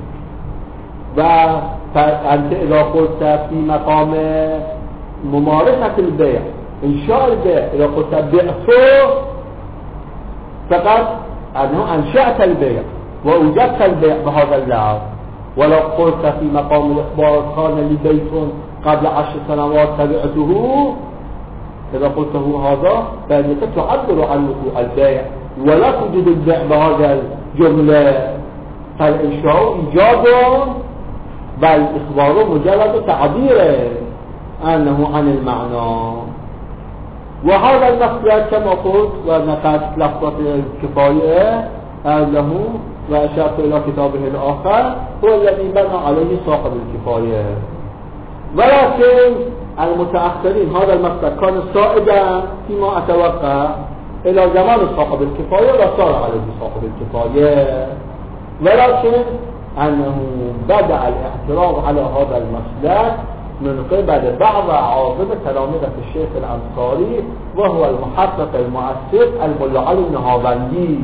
وأنت إذا قلت في مقام ممارسة البيع إنشاء البيع، إذا قلت بعته فقط أنه أنشأت البيع وأوجدت البيع بهذا اللعب. ولو قلت في مقام الإخبار كان لي بيت قبل 10 سنوات تبعته، إذا قلته هذا فإنك تعبر عن وقوع البيع ولا توجد البيع بهذا الجملة. فالإنشاء إيجاد بل إخباره مجرد تعبير أنه عن المعنى. وهذا المسلك كما قلت ونقلت لفظة الكفاية له وأشرت إلى كتابه الآخر هو الذي بنى عليه صاحب الكفاية. ولكن المتأخرين هذا المسلك كان سائدا فيما أتوقع إلى زمان صاحب الكفاية وصار عليه صاحب الكفاية، ولكن أنه بدأ الاعتراض على هذا المسلك من قبل بعض عاظم تلامذة الشيخ الأنصاري وهو المحقق المؤسس الملا علي النهاوندی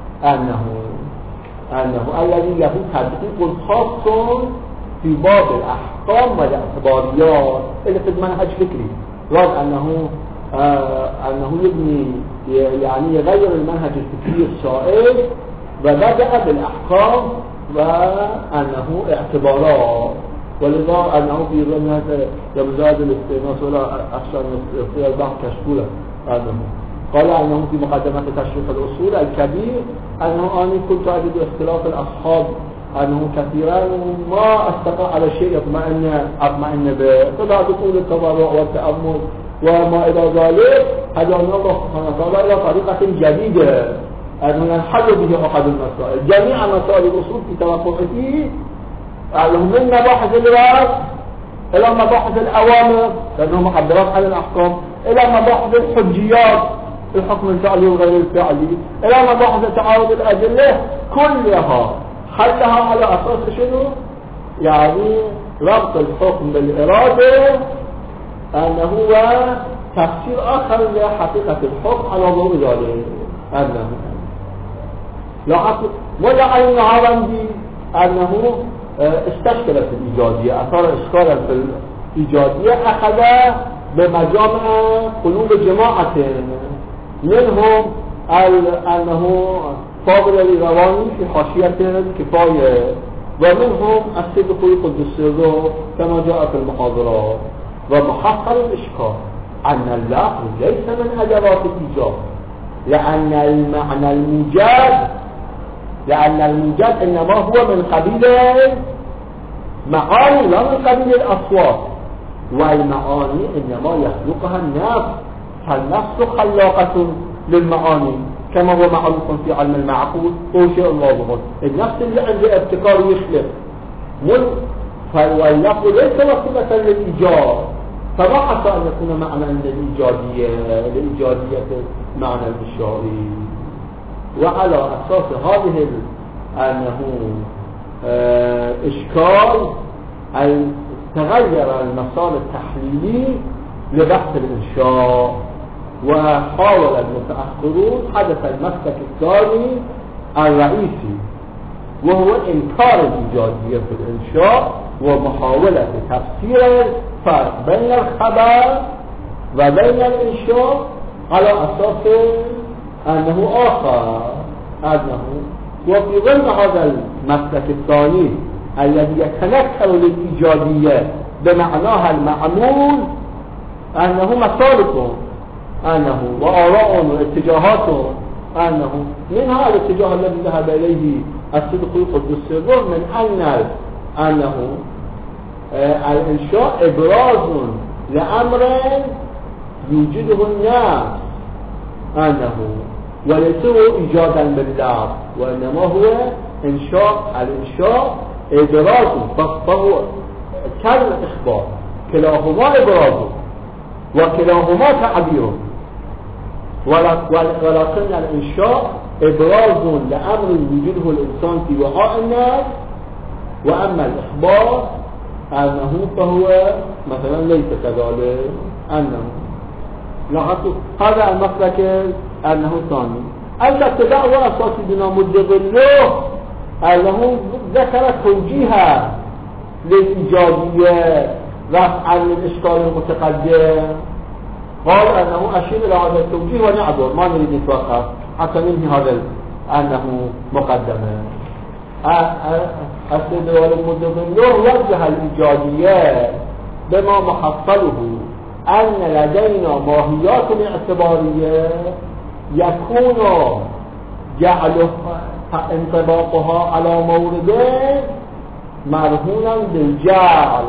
أنه الذي له تدقيق خاص في باب الأحكام والاعتباريات اللي في المنهج فكري، رغم أنه يبني يعني يغير المنهج الفكري السائد وبدأ بالأحكام وأنه اعتبارات، ولذا أنه في ضمن يمزاد الاستئناس ولا أحسن في البحث كشكولة قال أنه في مقدمة تشريح الأصول الكبير أنه أنا كنت أجد اختلاف الأصحاب أنه كثيرا ما أستطاع على شيء أطمئن به، فلا تقول التضرع والتأمل وما إلى ذلك. هدانا الله سبحانه وتعالى إلى طريقة جديدة أنه ينحل به أحد المسائل. جميع مسائل الأصول في توقعه من مباحث الرأس إلى مباحث الأوامر لأنه محضرات على الأحكام، إلى مباحث الحجيات الحكم الفعلي وغير الفعلي، إلى مباحث تعارض الأدلة، كلها حلها على أساس شنو؟ يعني ربط الحكم بالإرادة أنه هو تفسير آخر لحقيقة الحكم على ضوء ذلك. ولعل النهاوندي أنه استشكل في الإيجادية، أثار إشكالا في الإيجادية، أخذ بمجامع حلول جماعة منهم أنه فاضل الرواني في حاشية الكفاية، ومنهم الصديقي قدس سره كما جاء في المحاضرات. ومحصل الإشكال أن اللفظ ليس من أدوات الإيجاد، لأن الموجد إنما هو من قبيل معاني لا من قبيل الأصوات، والمعاني إنما يخلقها النفس، فالنفس خلاقة للمعاني كما هو معروف في علم المعقول هو شيء واضح. النفس اللي عنده ابتكار يخلق واللفظ ليس وسيلة للإيجاد، فما حتى أن يكون معنى لإيجادية معنى الإشاري. وعلى أساس هذه أنه إشكال أي تغير المسار التحليلي لبحث الإنشاء، وحاول المتأخرون حدث المسلك الثاني الرئيسي وهو إنكار الإيجادية في الإنشاء ومحاولة تفسير الفرق بين الخبر وبين الإنشاء على أساس أنه آخر. وفي ضمن هذا المسلك الثاني الذي يتنكر للإيجادية بمعناها المعمول أنه مسالك وآراء واتجاهات منها الاتجاه الذي ذهب إليه الصديقي قدس سره من أنه الإنشاء إبراز لأمر يوجده الناس وليس هو إيجادا بالله، وإنما هو الإنشاء إبراز، فهو كالإخبار، كلاهما إبراز وكلاهما تعبير، ولكن الإنشاء إبراز لأمر يوجده الإنسان في وعاء الناس، وأما الإخبار فهو مثلا ليس كذلك. لاحظوا هذا المسلك أنه ثاني. الابتداء وأساتذنا مدغله أنه ذكر توجيها للإيجابية رفعا للإشكال المتقدم، قال أنه أشير إلى هذا التوجيه ونعبر ما نريد نتوقف حتى ننهي هذا أنه مقدمة. السيد المدغله وجه الإيجابية بما محصله أن لدينا ماهيات اعتبارية يكون جعل انطباقها على موردين مرهونا بالجعل.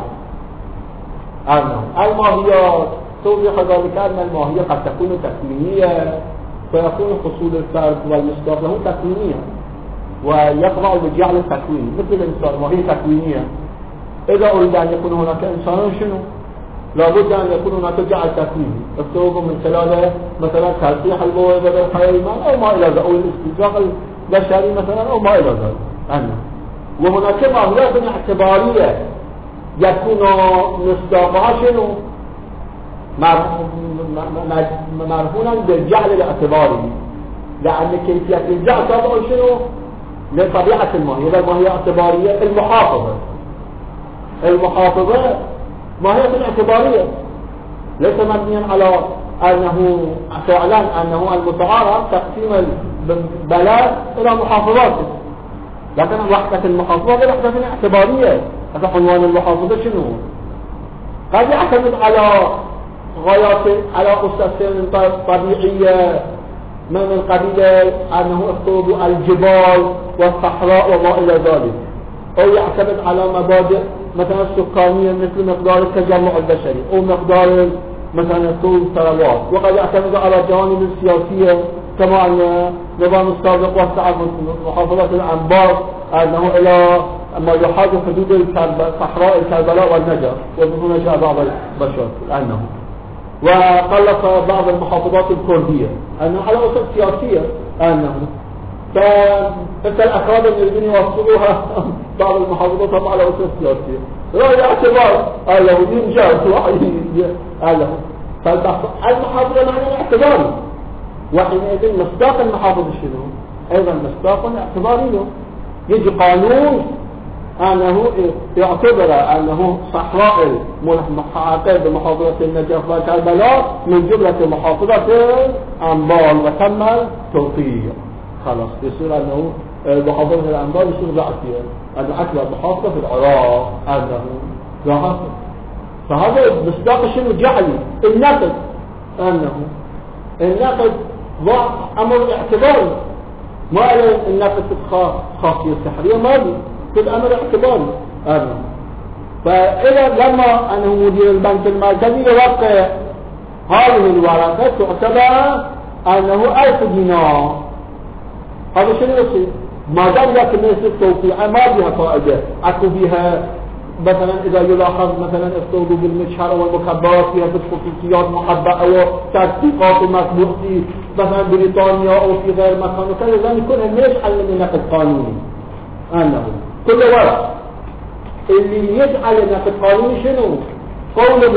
الماهيات توضيح ذلك أن الماهية قد تكون تكوينية، فيكون حصول الفرد والمصداق له تكوينية ويقرأ بجعل التكويني مثل الإنسان، ماهية تكوينية. إذا أريد أن يكون هناك إنسان شنو؟ لابد أن يكون هناك جعل تكويني افتوه من خلال مثلا تلقيح الموهبة بالحيوان أو ما إلى ذلك، أو الاستنساخ البشري مثلا أو ما إلى ذلك. وهناك ماهيات اعتبارية يكون مصداقها شنو؟ مرهونا بالجعل الاعتباري، لأن كيفية الجعل تابع شنو؟ لطبيعة الماهية. الماهية اعتبارية. المحافظة ماهية اعتبارية، ليس مبنيا على أنه فعلا أنه المتعارف تقسيم البلد إلى محافظاته، لكن وحدة المحافظة وحدة اعتبارية. هذا عنوان المحافظة شنو؟ قد يعتمد على غايات، على أسس طبيعية من القبيل أنه افترض الجبال والصحراء وما إلى ذلك، أو يعتمد على مبادئ مثلا السكانية مثل مقدار التجمع البشري أو مقدار مثلا طول الثروات، وقد يعتمد على جوانب السياسية كما أن نظام السابق وسع محافظة الأنبار أنه إلى ما يحاذ حدود صحراء الكربلاء والنجف وبدون جاء بعض البشر أنه، وقلص بعض المحافظات الكردية أنه على أسس سياسية أنه، فمثل الأكراد الذين يوصلوها بعض المحافظات على أسس سياسية لا اعتبار أنه ينجز أنه، فالمحافظة معنى اعتباري، وحينئذ مصداق المحافظة شنو؟ أيضا مصداق اعتباري له. يجي قانون أنه يعتبر أنه صحراء المحاطة بمحافظة النجف وكربلاء من جملة محافظة الأنبار وتم التوقيع، خلاص يصير أنه محافظة الأنبار يصير ضعفية، أنه أكبر محافظة في العراق أنه ضعف. فهذا مصداق شنو؟ جعلي. النقد أنه النقد ضعف أمر اعتباري، ما له النقد خاصية سحرية، ما له كل أمر اعتباري أنه. فإذا لما أنه مدير البنك المركزي يوقع هذه الورقة تعتبر أنه 1000 دينار، هذا شنو يصير؟ ما دام لكن يصير توقيعها ما بها فائدة، أكو بها مثلا إذا يلاحظ مثلا افترضوا بالمشهر والمخبرات فيها خصوصيات محبة أو تدقيقات مطبوع في مثلا بريطانيا أو في غير مكان وكذا، لأن كلها ليش حل من نقد قانوني أنه كل ورق اللي يجعل نقد قانوني شنو؟ قول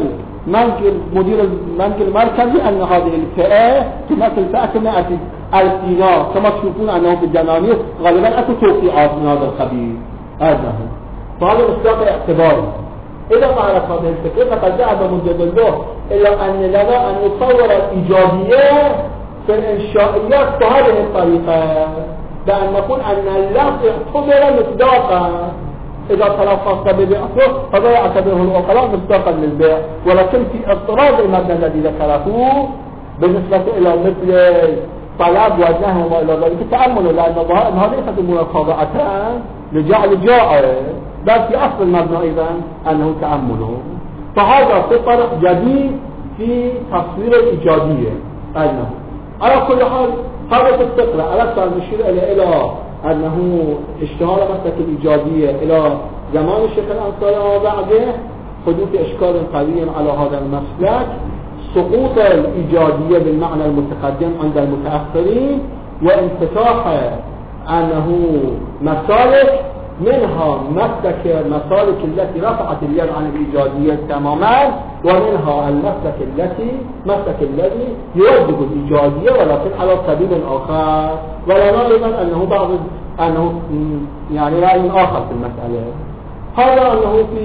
مدير المنك المركزي أن هذه الفئة تمثل فئة 100,000 دينار، كما تشوفون أنه في الجماهير غالبا أكو توقيعات من هذا القبيل أنه، فهذا مصداق اعتباري. إذا ما عرف هذه الفكرة فقد ذهب مجد الله إلا أن لنا أن نصور الإيجابية في الإنشائيات بهذه الطريقة، بأن نقول أن اللفظ اعتبر مصداقا، إذا تلفظت ببيعته فلا يعتبره العقلاء مصداقا للبيع، ولكن في اضطراد المبنى الذي ذكره بالنسبة إلى مثل طلب والنهي وما إلى ذلك تأمله، لأن هذه ليست مناقضة لجعل جائر، بل في أصل المبنى أيضا أنه تأمله. فهذا فطر جديد في تصوير الإيجابية أنه على كل حال هذا الفكرة أردت أن نشير إلى أنه اشتهار مسلك الإيجابية إلى زمان الشيخ الأنصاري وبعده، حدوث إشكال قوي على هذا المسلك، سقوط الإيجابية بالمعنى المتقدم عند المتأخرين، وانفتاح أنه مسالك منها مسالك التي رفعت اليد عن الإيجابية تماما، ومنها المسلك الذي يوجب الإيجابية ولكن على سبيل آخر، ولا أيضا أنه يعني رأي آخر في المسألة، هذا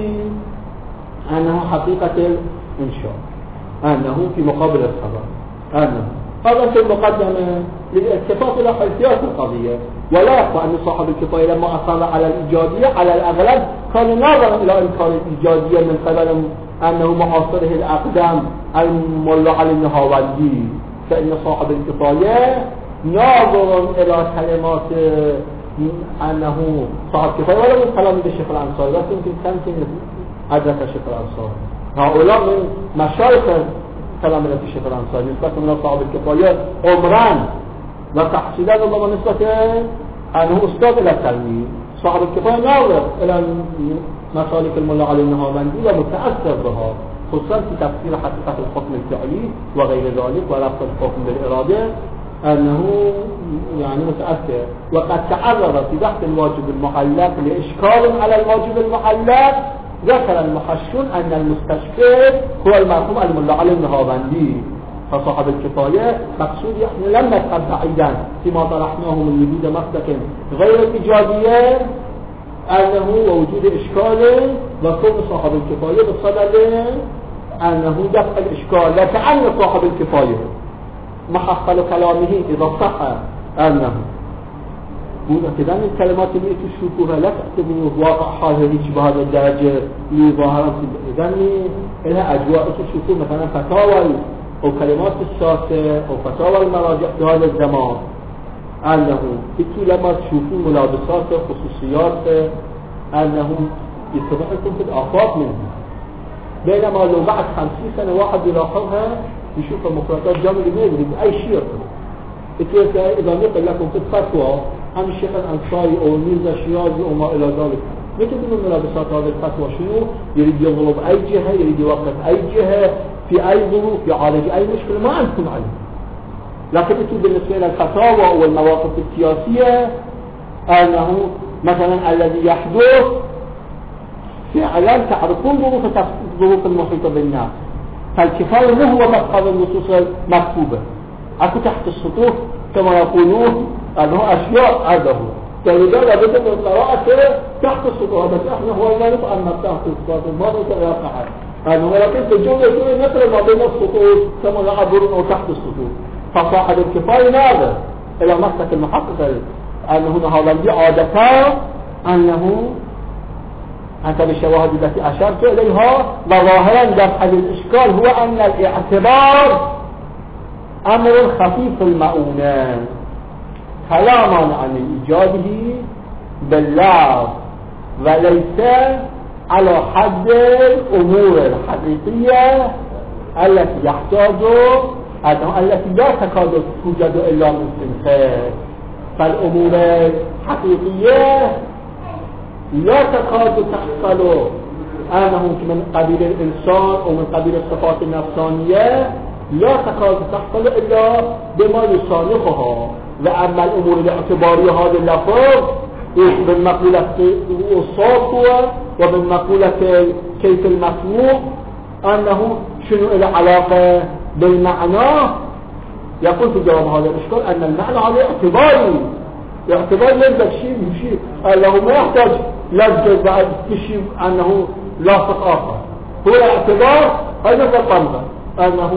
أنه حقيقة الإنشاء، أنه في مقابل الخبر، أنه هذا في المقدمة للاكتفاء إلى حيثيات القضية، ولا يخفى أن صاحب الكفاية لما أصر على الإيجابية على الأغلب كان ناظرا إلى إنكار الإيجابية من قبل أنه معاصره الأقدم الملا علي النهاوندي، فإن صاحب الكفاية ناظر إلى كلمات أنه صاحب الكفاية ولا من كلام الشيخ الأنصاري، لكن يمكن أدرك الشيخ الأنصاري، هؤلاء من مشايخ كلام الشيخ الأنصاري نسبة من صاحب الكفاية عمران وتحصيلا ربما نسبة أنه أستاذ إلى التلميذ. صاحب الكفاية ناظر إلى مسالك الملا علي النهاوندي ومتأثر بها، خصوصا في تفسير حقيقة الحكم الفعلي وغير ذلك وربط الحكم بالإرادة، أنه يعني متأثر. وقد تعرض في بحث الواجب المعلق لإشكال على الواجب المعلق ذكر المحشون أن المستشفى هو المرحوم الملا علي النهاوندي، فصاحب الكفاية مقصود يعني لم نذهب بعيدا فيما طرحناه من وجود مسلك غير الإيجابية أنه وجود إشكال وكون صاحب الكفاية بصدد أنه دفع الإشكال، لكأن صاحب الكفاية محصل كلامه إذا صح أنه كذا من الكلمات اللي تشوفوها لا تعتبروا واقع حال هيك بهذا الدرجة لظاهرة، إذا لها أجواء تشوفوا مثلا فتاوى أو كلمات الساسة أو فتاوى المراجع في هذا الزمان أنه انتوا لما تشوفوا ملابسات خصوصيات أنه يتضح لكم في الآفاق منها، بينما لو بعد 50 سنة واحد يلاحظها يشوف المخرجات جامعة ما يدري أي شيء. إذا نقل لكم في الفتوى عن الشيخ الأنصاري أو الميرزا الشيرازي أو ما إلى ذلك، مثل من ملابسات هذه الفتوى شنو؟ يريد يضرب أي جهة، يريد يوقف أي جهة في أي ظروف، يعالج أي مشكلة ما عندكم علم. لكن انتم بالنسبة للفتاوى والمواقف السياسية أنه مثلا الذي يحدث فعلا تعرفون ظروف المحيطة بالناس، فالكفاية مو هو مفهوم النصوص المكتوبة، أكو تحت السطوح كما يقولون أنه أشياء هذا هو، فلذا لابد من قراءته تحت السطوح، بس احنا هو لا نفعل تحت السطوح ما نتوقع أنه لكن في الجملة يقول نقل ما بين السطوح كما يعبرون أو تحت السطوح. فصاحب الكفاية ناظر إلى مسلك المحقق أنه هذا عادة أنه أنت بالشواهد التي أشرت إليها وظاهرا دفع الإشكال هو أن الاعتبار أمر خفيف المؤونة كلاما عن إيجاده باللفظ وليس على حد الأمور الحقيقية التي يحتاج التي لا تكاد توجد إلا من صنفين. فالأمور الحقيقية لا تكاد تحصل أنه من قبيل الإنسان أو من قبيل الصفات النفسانية، لا تكاد تحصل إلا بما يصالحها. وأما الأمور الاعتبارية هذا اللفظ من مقولة الصوت ومن مقولة كيف المسموع أنه شنو العلاقة بالمعنى، يقول في جواب هذا الإشكال أن المعنى هذا اعتباري، اعتبار يلزق شيء له ما يحتاج لفظ بعد شيء أنه لافظ آخر، هو اعتبار هذا الطمغة أنه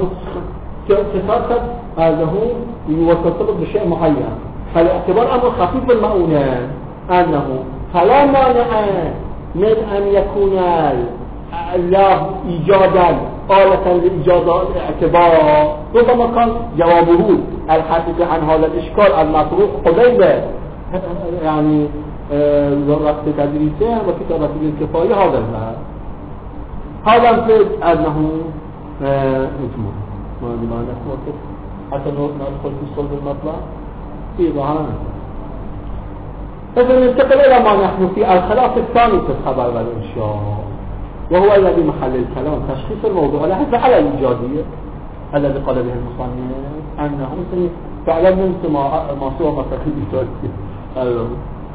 صفات أنه يوصل بشيء معين. فالاعتبار أمر خفيف المؤونة أنه فلا مانع من أن يكون الله إيجادا آلة لإيجاد الاعتبار. ربما كان جوابه الحقيقي عن هذا الإشكال المطروح قبيل يعني وقت تدريسه وكتابة الكفاية هذا المعنى. هذا نفيد أنه اسمه ما نحن حتى ندخل في صلب المطلع في ظهرنا. إذن ننتقل إلى ما نحن في الخلاف الثاني في الخبر والإنشاء، وهو الذي محل الكلام تشخيص الموضوع له على الإيجابية الذي قال به المصنف أنه فعلا من ما سوى مسألة الإيجابية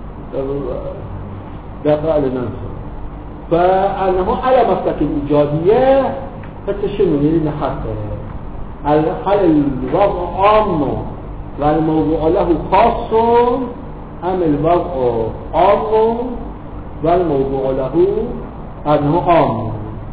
ده فعل نفسه، فأنه على مسألة الإيجابية فتشنوني لنحقه هل الوضع عام والموضوع له خاص أم الوضع عام والموضوع له أنه عام.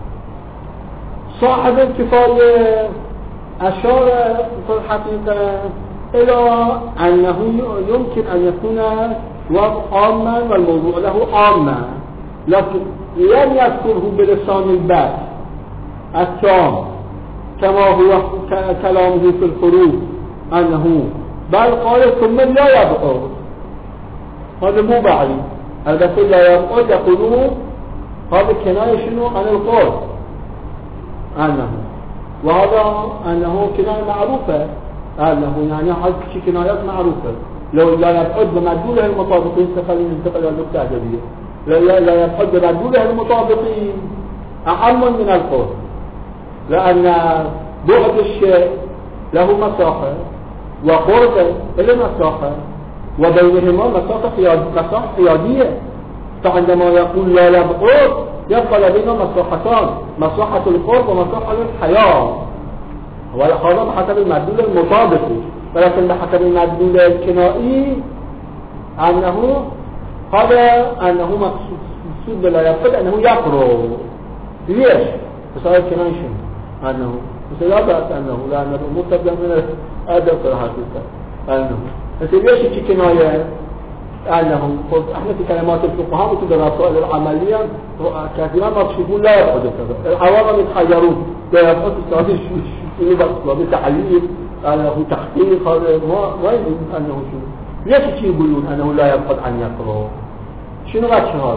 صاحب الكفاية أشار في الحقيقة إلى أنه يمكن أن يكون وضع عاما والموضوع له عاما، لكن لم يذكره بلسان البحث التام كما هو كلامه في الحروف أنه بل قال ثم لا يبعد، هذا مو بعيد. البته لا يبعد يقولون هذا كناية شنو عن القول أنه، وهذا أنه كناية معروفة أنه يعني هذه كنايات معروفة. لو لا يبعد بمدلوله المطابقين سخلين انتقل إلى النقطة الأدبية، لا يبعد بمدلوله المطابقين أعم من القول، لأن بعد الشيء له مساحة وقربه له مساحة وبينهما مساحة حيادية. فعندما يقول لا يبعد يبقى لدينا مصلحتان، مصلحة القرب ومصلحة الحياة، وهذا بحسب المدلول المطابق، ولكن بحسب المدلول الكنائي أنه هذا أنه مقصود بلا يفقد أنه يقرب. ليش؟ بسبب الكنائي شنو؟ أنه بس لا بأس أنه لأن الأمور تبدأ من الأدب في الحقيقة أنه بس ليش في كناية؟ أنه احنا في كلمات الفقهاء وفي الرسائل العملية كثيرا ما تشوفون لا يبعد كذا، العوام يتحيرون لا يبعد استاذ شو بقى بتعليل أنه تحقيق هذا ما يقول أنه شنو؟ ليش يقولون أنه لا يبعد عن يقرأ؟ شنو غش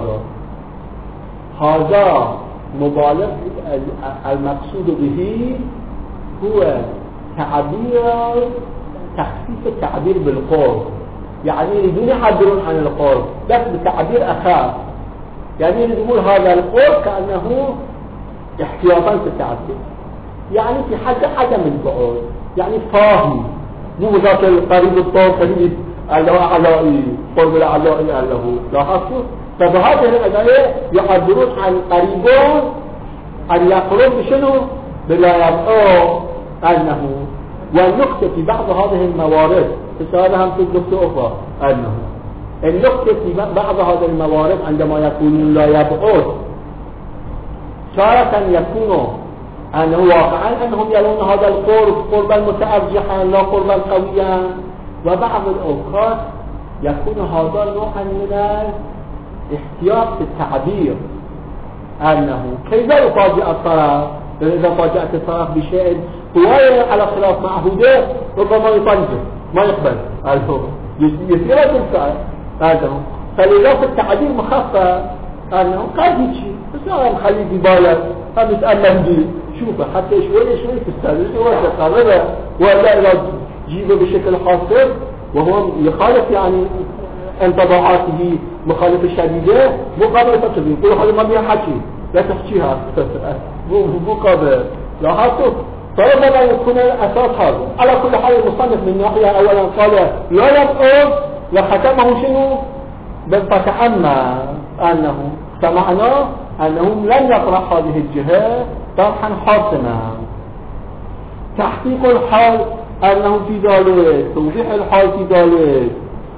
هذا مبالغ، المقصود به هو تخفيف التعبير بالقرب، يعني يريدون يحذرون عن القرب بس بتعبير أخف، يعني يقول هذا القرب كأنه احتياطا في التعبير، يعني في حد عدم البعد، يعني فاهم مو ذاك القريب الطور قريب الله أعلائي قرب الأعلائي له لاحظتوا؟ فبهذه الأدعية يحذرون عن قريبون أن يقرب بشنو؟ بلا يبقى أنه، والنقطة في بعض هذه الموارد تسألهم في النقطة أخرى أنه النقطة في بعض هذه الموارد عندما يكون لا يبعد تارة يكون أنه واقعا أنهم يرون هذا القرب قربا متأرجحا لا قربا قويا، وبعض الأوقات يكون هذا نوعا من احتياط في التعبير أنه كيف يفاجئ الطرف، إذا فاجأت الطرف بشيء هو على خلاف معهوده ربما يطنجه ما يقبل يصير تلك هذا، فلذا في التعبير مخفف أنه قد يجي بس لا نخليه في بالك فنتألم به شوفه حتى شوي تستهدف وتقربه، ولا إذا جيبه بشكل حاصل وهو يخالف يعني انطباعاته مخالفة شديدة مقابلة تقبل يقول هذا ما بيحكي لا تحكيها مقابل لاحظتوا. فربما يكون الأساس هذا. على كل حال المصنف من ناحية أولا قال لا يبقى وختمه شنو فتأمى أنه سمعنا أنهم لن يطرح هذه الجهة طرحا حاسما. تحقيق الحال أنه في ذلك توضيح الحال في ذلك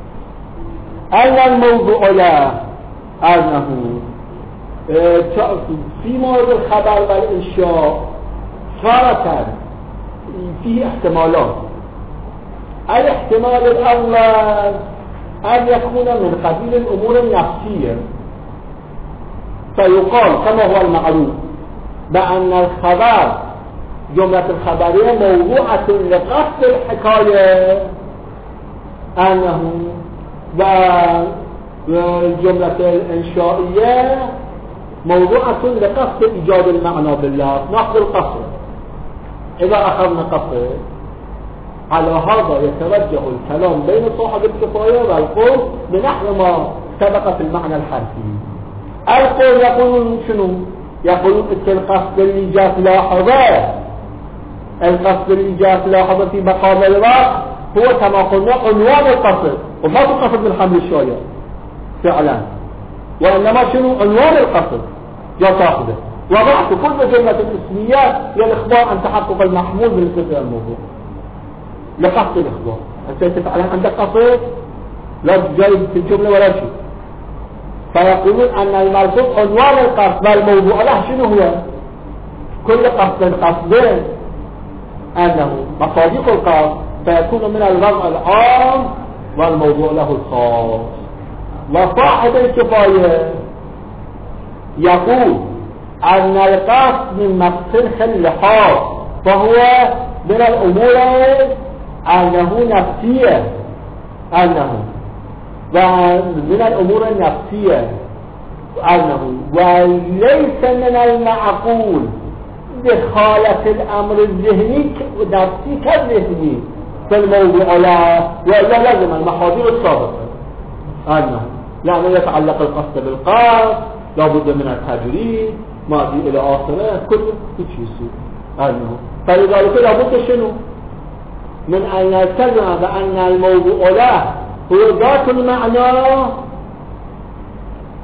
أن الموضوع له أنه في مورد الخبر والإنشاء صارت فيه احتمالات. الاحتمال الأول أن يكون من قبيل الأمور النفسية، فيقال كما هو المعروف بأن الخبر جملة الخبرية موضوعة لقصد الحكاية أنه والجملة الإنشائية موضوعة لقصد إيجاد المعنى بالله نقد القصد. إذا أخذنا قصد على هذا يتوجه الكلام بين صاحب الكفاية والقول بنحو ما سبق في المعنى الحرفي. القول يقولون شنو؟ يقولون القصد اللي جاءت لاحظة، القصد اللي جاءت لاحظة في مقام الوقت هو كما قلنا عنوان القصد، وما تقصد من حمل الشايع فعلا، وإنما شنو عنوان القصد جاء تاخذه. وضعت كل جملة الاسميات للإخبار عن تحقق المحمول بالنسبة للموضوع لقصد الإخبار. أنت تفعل عندك قصد لا جايب في الجملة ولا شيء، فيقولون أن الملفوظ عنوان القصد والموضوع له شنو هو؟ كل قصدين أنه مصادق القصد فيكون من الوضع العام والموضوع له الخاص. وصاحب الكفاية يقول أن القصد من مقصد اللحاظ فهو من الأمور أنه نفسية، أنه ومن الأمور النفسية أنه وليس من المعقول دخالة الأمر الذهني نفسي كالذهني في الموضوع ولا لازم المحاضر السابقة أنه لأنه يتعلق القصد بالقصد لابد من التجريد ماضي إلى آخره كل شيء أنه فلذلك لابد شنو من أن يلتزم بأن الموضوع له هو ذات المعنى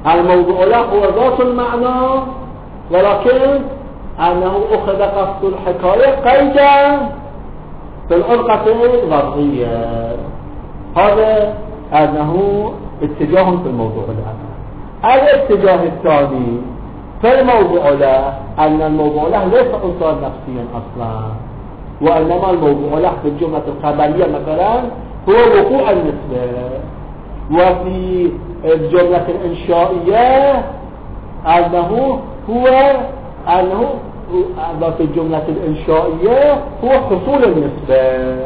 الموضوع له هو ذات المعنى، ولكن أنه أخذ قصد الحكاية قيدا في العرقة الوضعية. هذا أنه اتجاه في الموضوع له. الاتجاه الثاني في الموضوع له أن الموضوع له ليس عنصر نفسيا أصلا، وإنما الموضوع له في الجملة الخبرية مثلا هو وقوع النسبة، وفي الجملة الإنشائية أنه في الجملة الإنشائية هو حصول النسبة.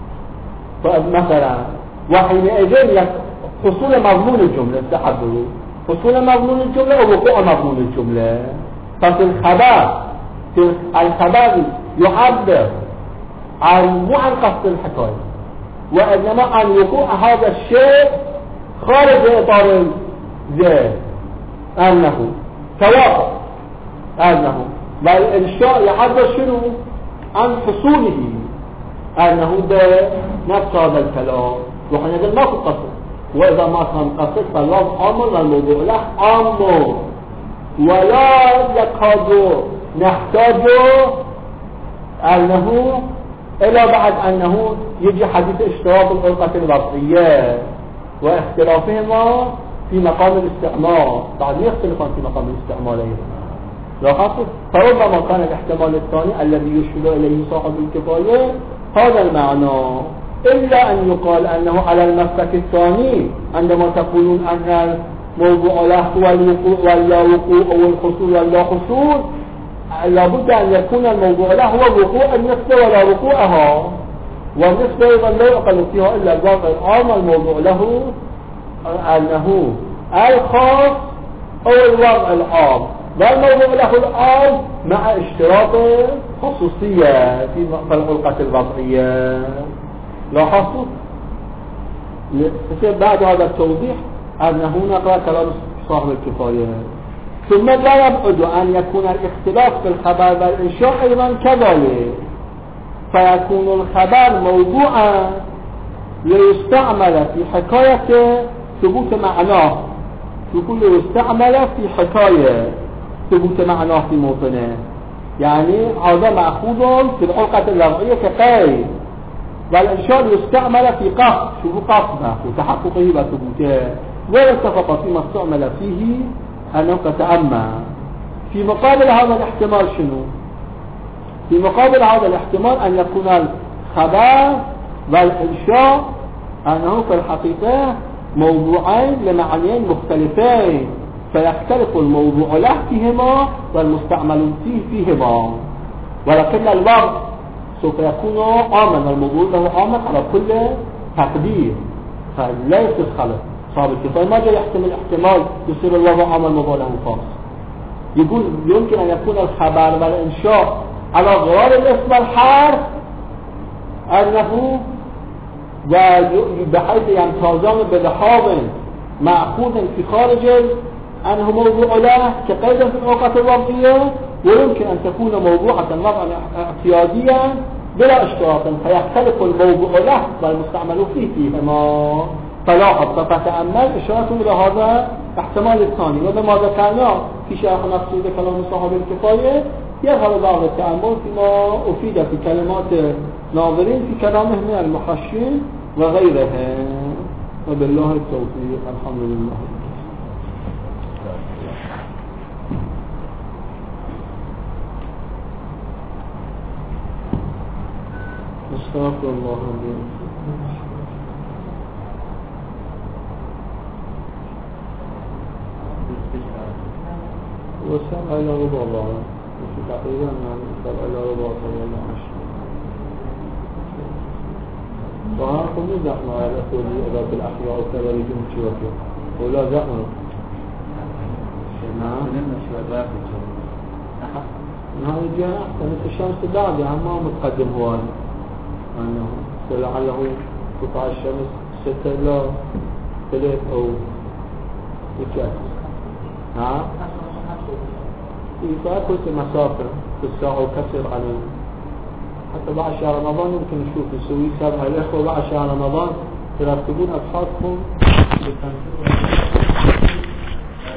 فمثلا وحينئذ حصول مضمون الجملة، تحضروا حصول مضمون الجملة ووقوع مضمون الجملة. ففي الخبر يعبر مو عن قصد الحكاية، وإنما عن وقوع هذا الشيء خارج إطار الذهن، أنه توافق، أنه والإنشاء يعبر شنو عن حصوله، أنه بنفس هذا الكلام. وحين ما في قصد، وإذا ما كان قصد فالله عام والموضوع له عام، ولا يكاد نحتاج أنه إلا بعد أنه يجي حديث اشتراط العرقة الوضعية واختلافهما في مقام الاستعمال، بعد يختلفان في مقام الاستعمال أيضا. لاحظت؟ فربما كان الاحتمال الثاني الذي يشير إليه صاحب الكفاية هذا المعنى، إلا أن يقال أنه على المسلك الثاني عندما تقولون أن الموضوع له هو الوقوع ولا وقوع أو الحصول ولا حصول، لابد أن يكون الموضوع له هو وقوع النسبة ولا وقوعها، والنسبة أيضا لا يقل فيها إلا الواقع العام. الموضوع له أنه الخاص أو الوضع العام، والموضوع له العام مع اشتراط خصوصية في العلاقة الوضعية. لاحظوا؟ بعد هذا التوضيح أنه نقرأ كلام صاحب الكفاية. ثم لا يبعد أن يكون الاختلاف في الخبر والإنشاء أيضا كذلك، فيكون الخبر موضوعا ليستعمل في حكاية ثبوت معناه، يقول يستعمل في حكاية ثبوت معناه في موطنه، يعني هذا مأخوذ في العلاقة اللغوية كقيد، والإنشاء يستعمل في قصد، شوفوا قصده وتحققه وثبوته، ويتفق فيما استعمل فيه أنه تتأمى. في مقابل هذا الاحتمال شنو؟ في مقابل هذا الاحتمال أن يكون الخبر والإنشاء أنه في الحقيقة موضوعين لمعنيين مختلفين، فيختلف الموضوع له فيهما والمستعمل فيهما، ولكن الوضع سوف يكون عاما، والموضوع له عاما على كل تقدير، فلا يصير خلط. صاحب الكفاية ما جاء يحتمل احتمال يصير الوضع عاما الموضوع له خاص. يقول يمكن أن يكون الخبر والإنشاء على غرار الاسم الحرف أنه بحيث يمتازان بلحاظ مأخوذ في خارج أنه موضوع له كقيد في الأوقات الوضعية، ويمكن أن تكون موضوعة وضعا اعتياديا بلا اشتراط، فيختلف الموضوع له والمستعمل فيهما. فلاحظ فتأمل إشارة إلى هذا احتمال الثاني، وبما ذكرنا في شرح مقصود كلام صاحب الكفاية يظهر بعض التأمل فيما أفيد في كلمات ناظرين في كلامه من المحشين وغيرها، وبالله التوفيق. الحمد لله. استغفر الله العظيم. وسبع إلى ربع الله تقريبا، يعني 7 إلى ربع صلى الله عليه وسلم. وهاكم نزحنا على أخوذي أذاب الأحياء وكذا يجون شوكي ولا زحنا هذا الجهة أحسن الشمس بعد، يعني ما متقدم هو أنه لعله قطع الشمس 6 إلى 3 أو 3 فأكل مسافة في الساعة وكسر عليه. حتى بعد شهر رمضان يمكن نشوف السويس هذا الأخوة بعد شهر رمضان ترتبون أبحاثهم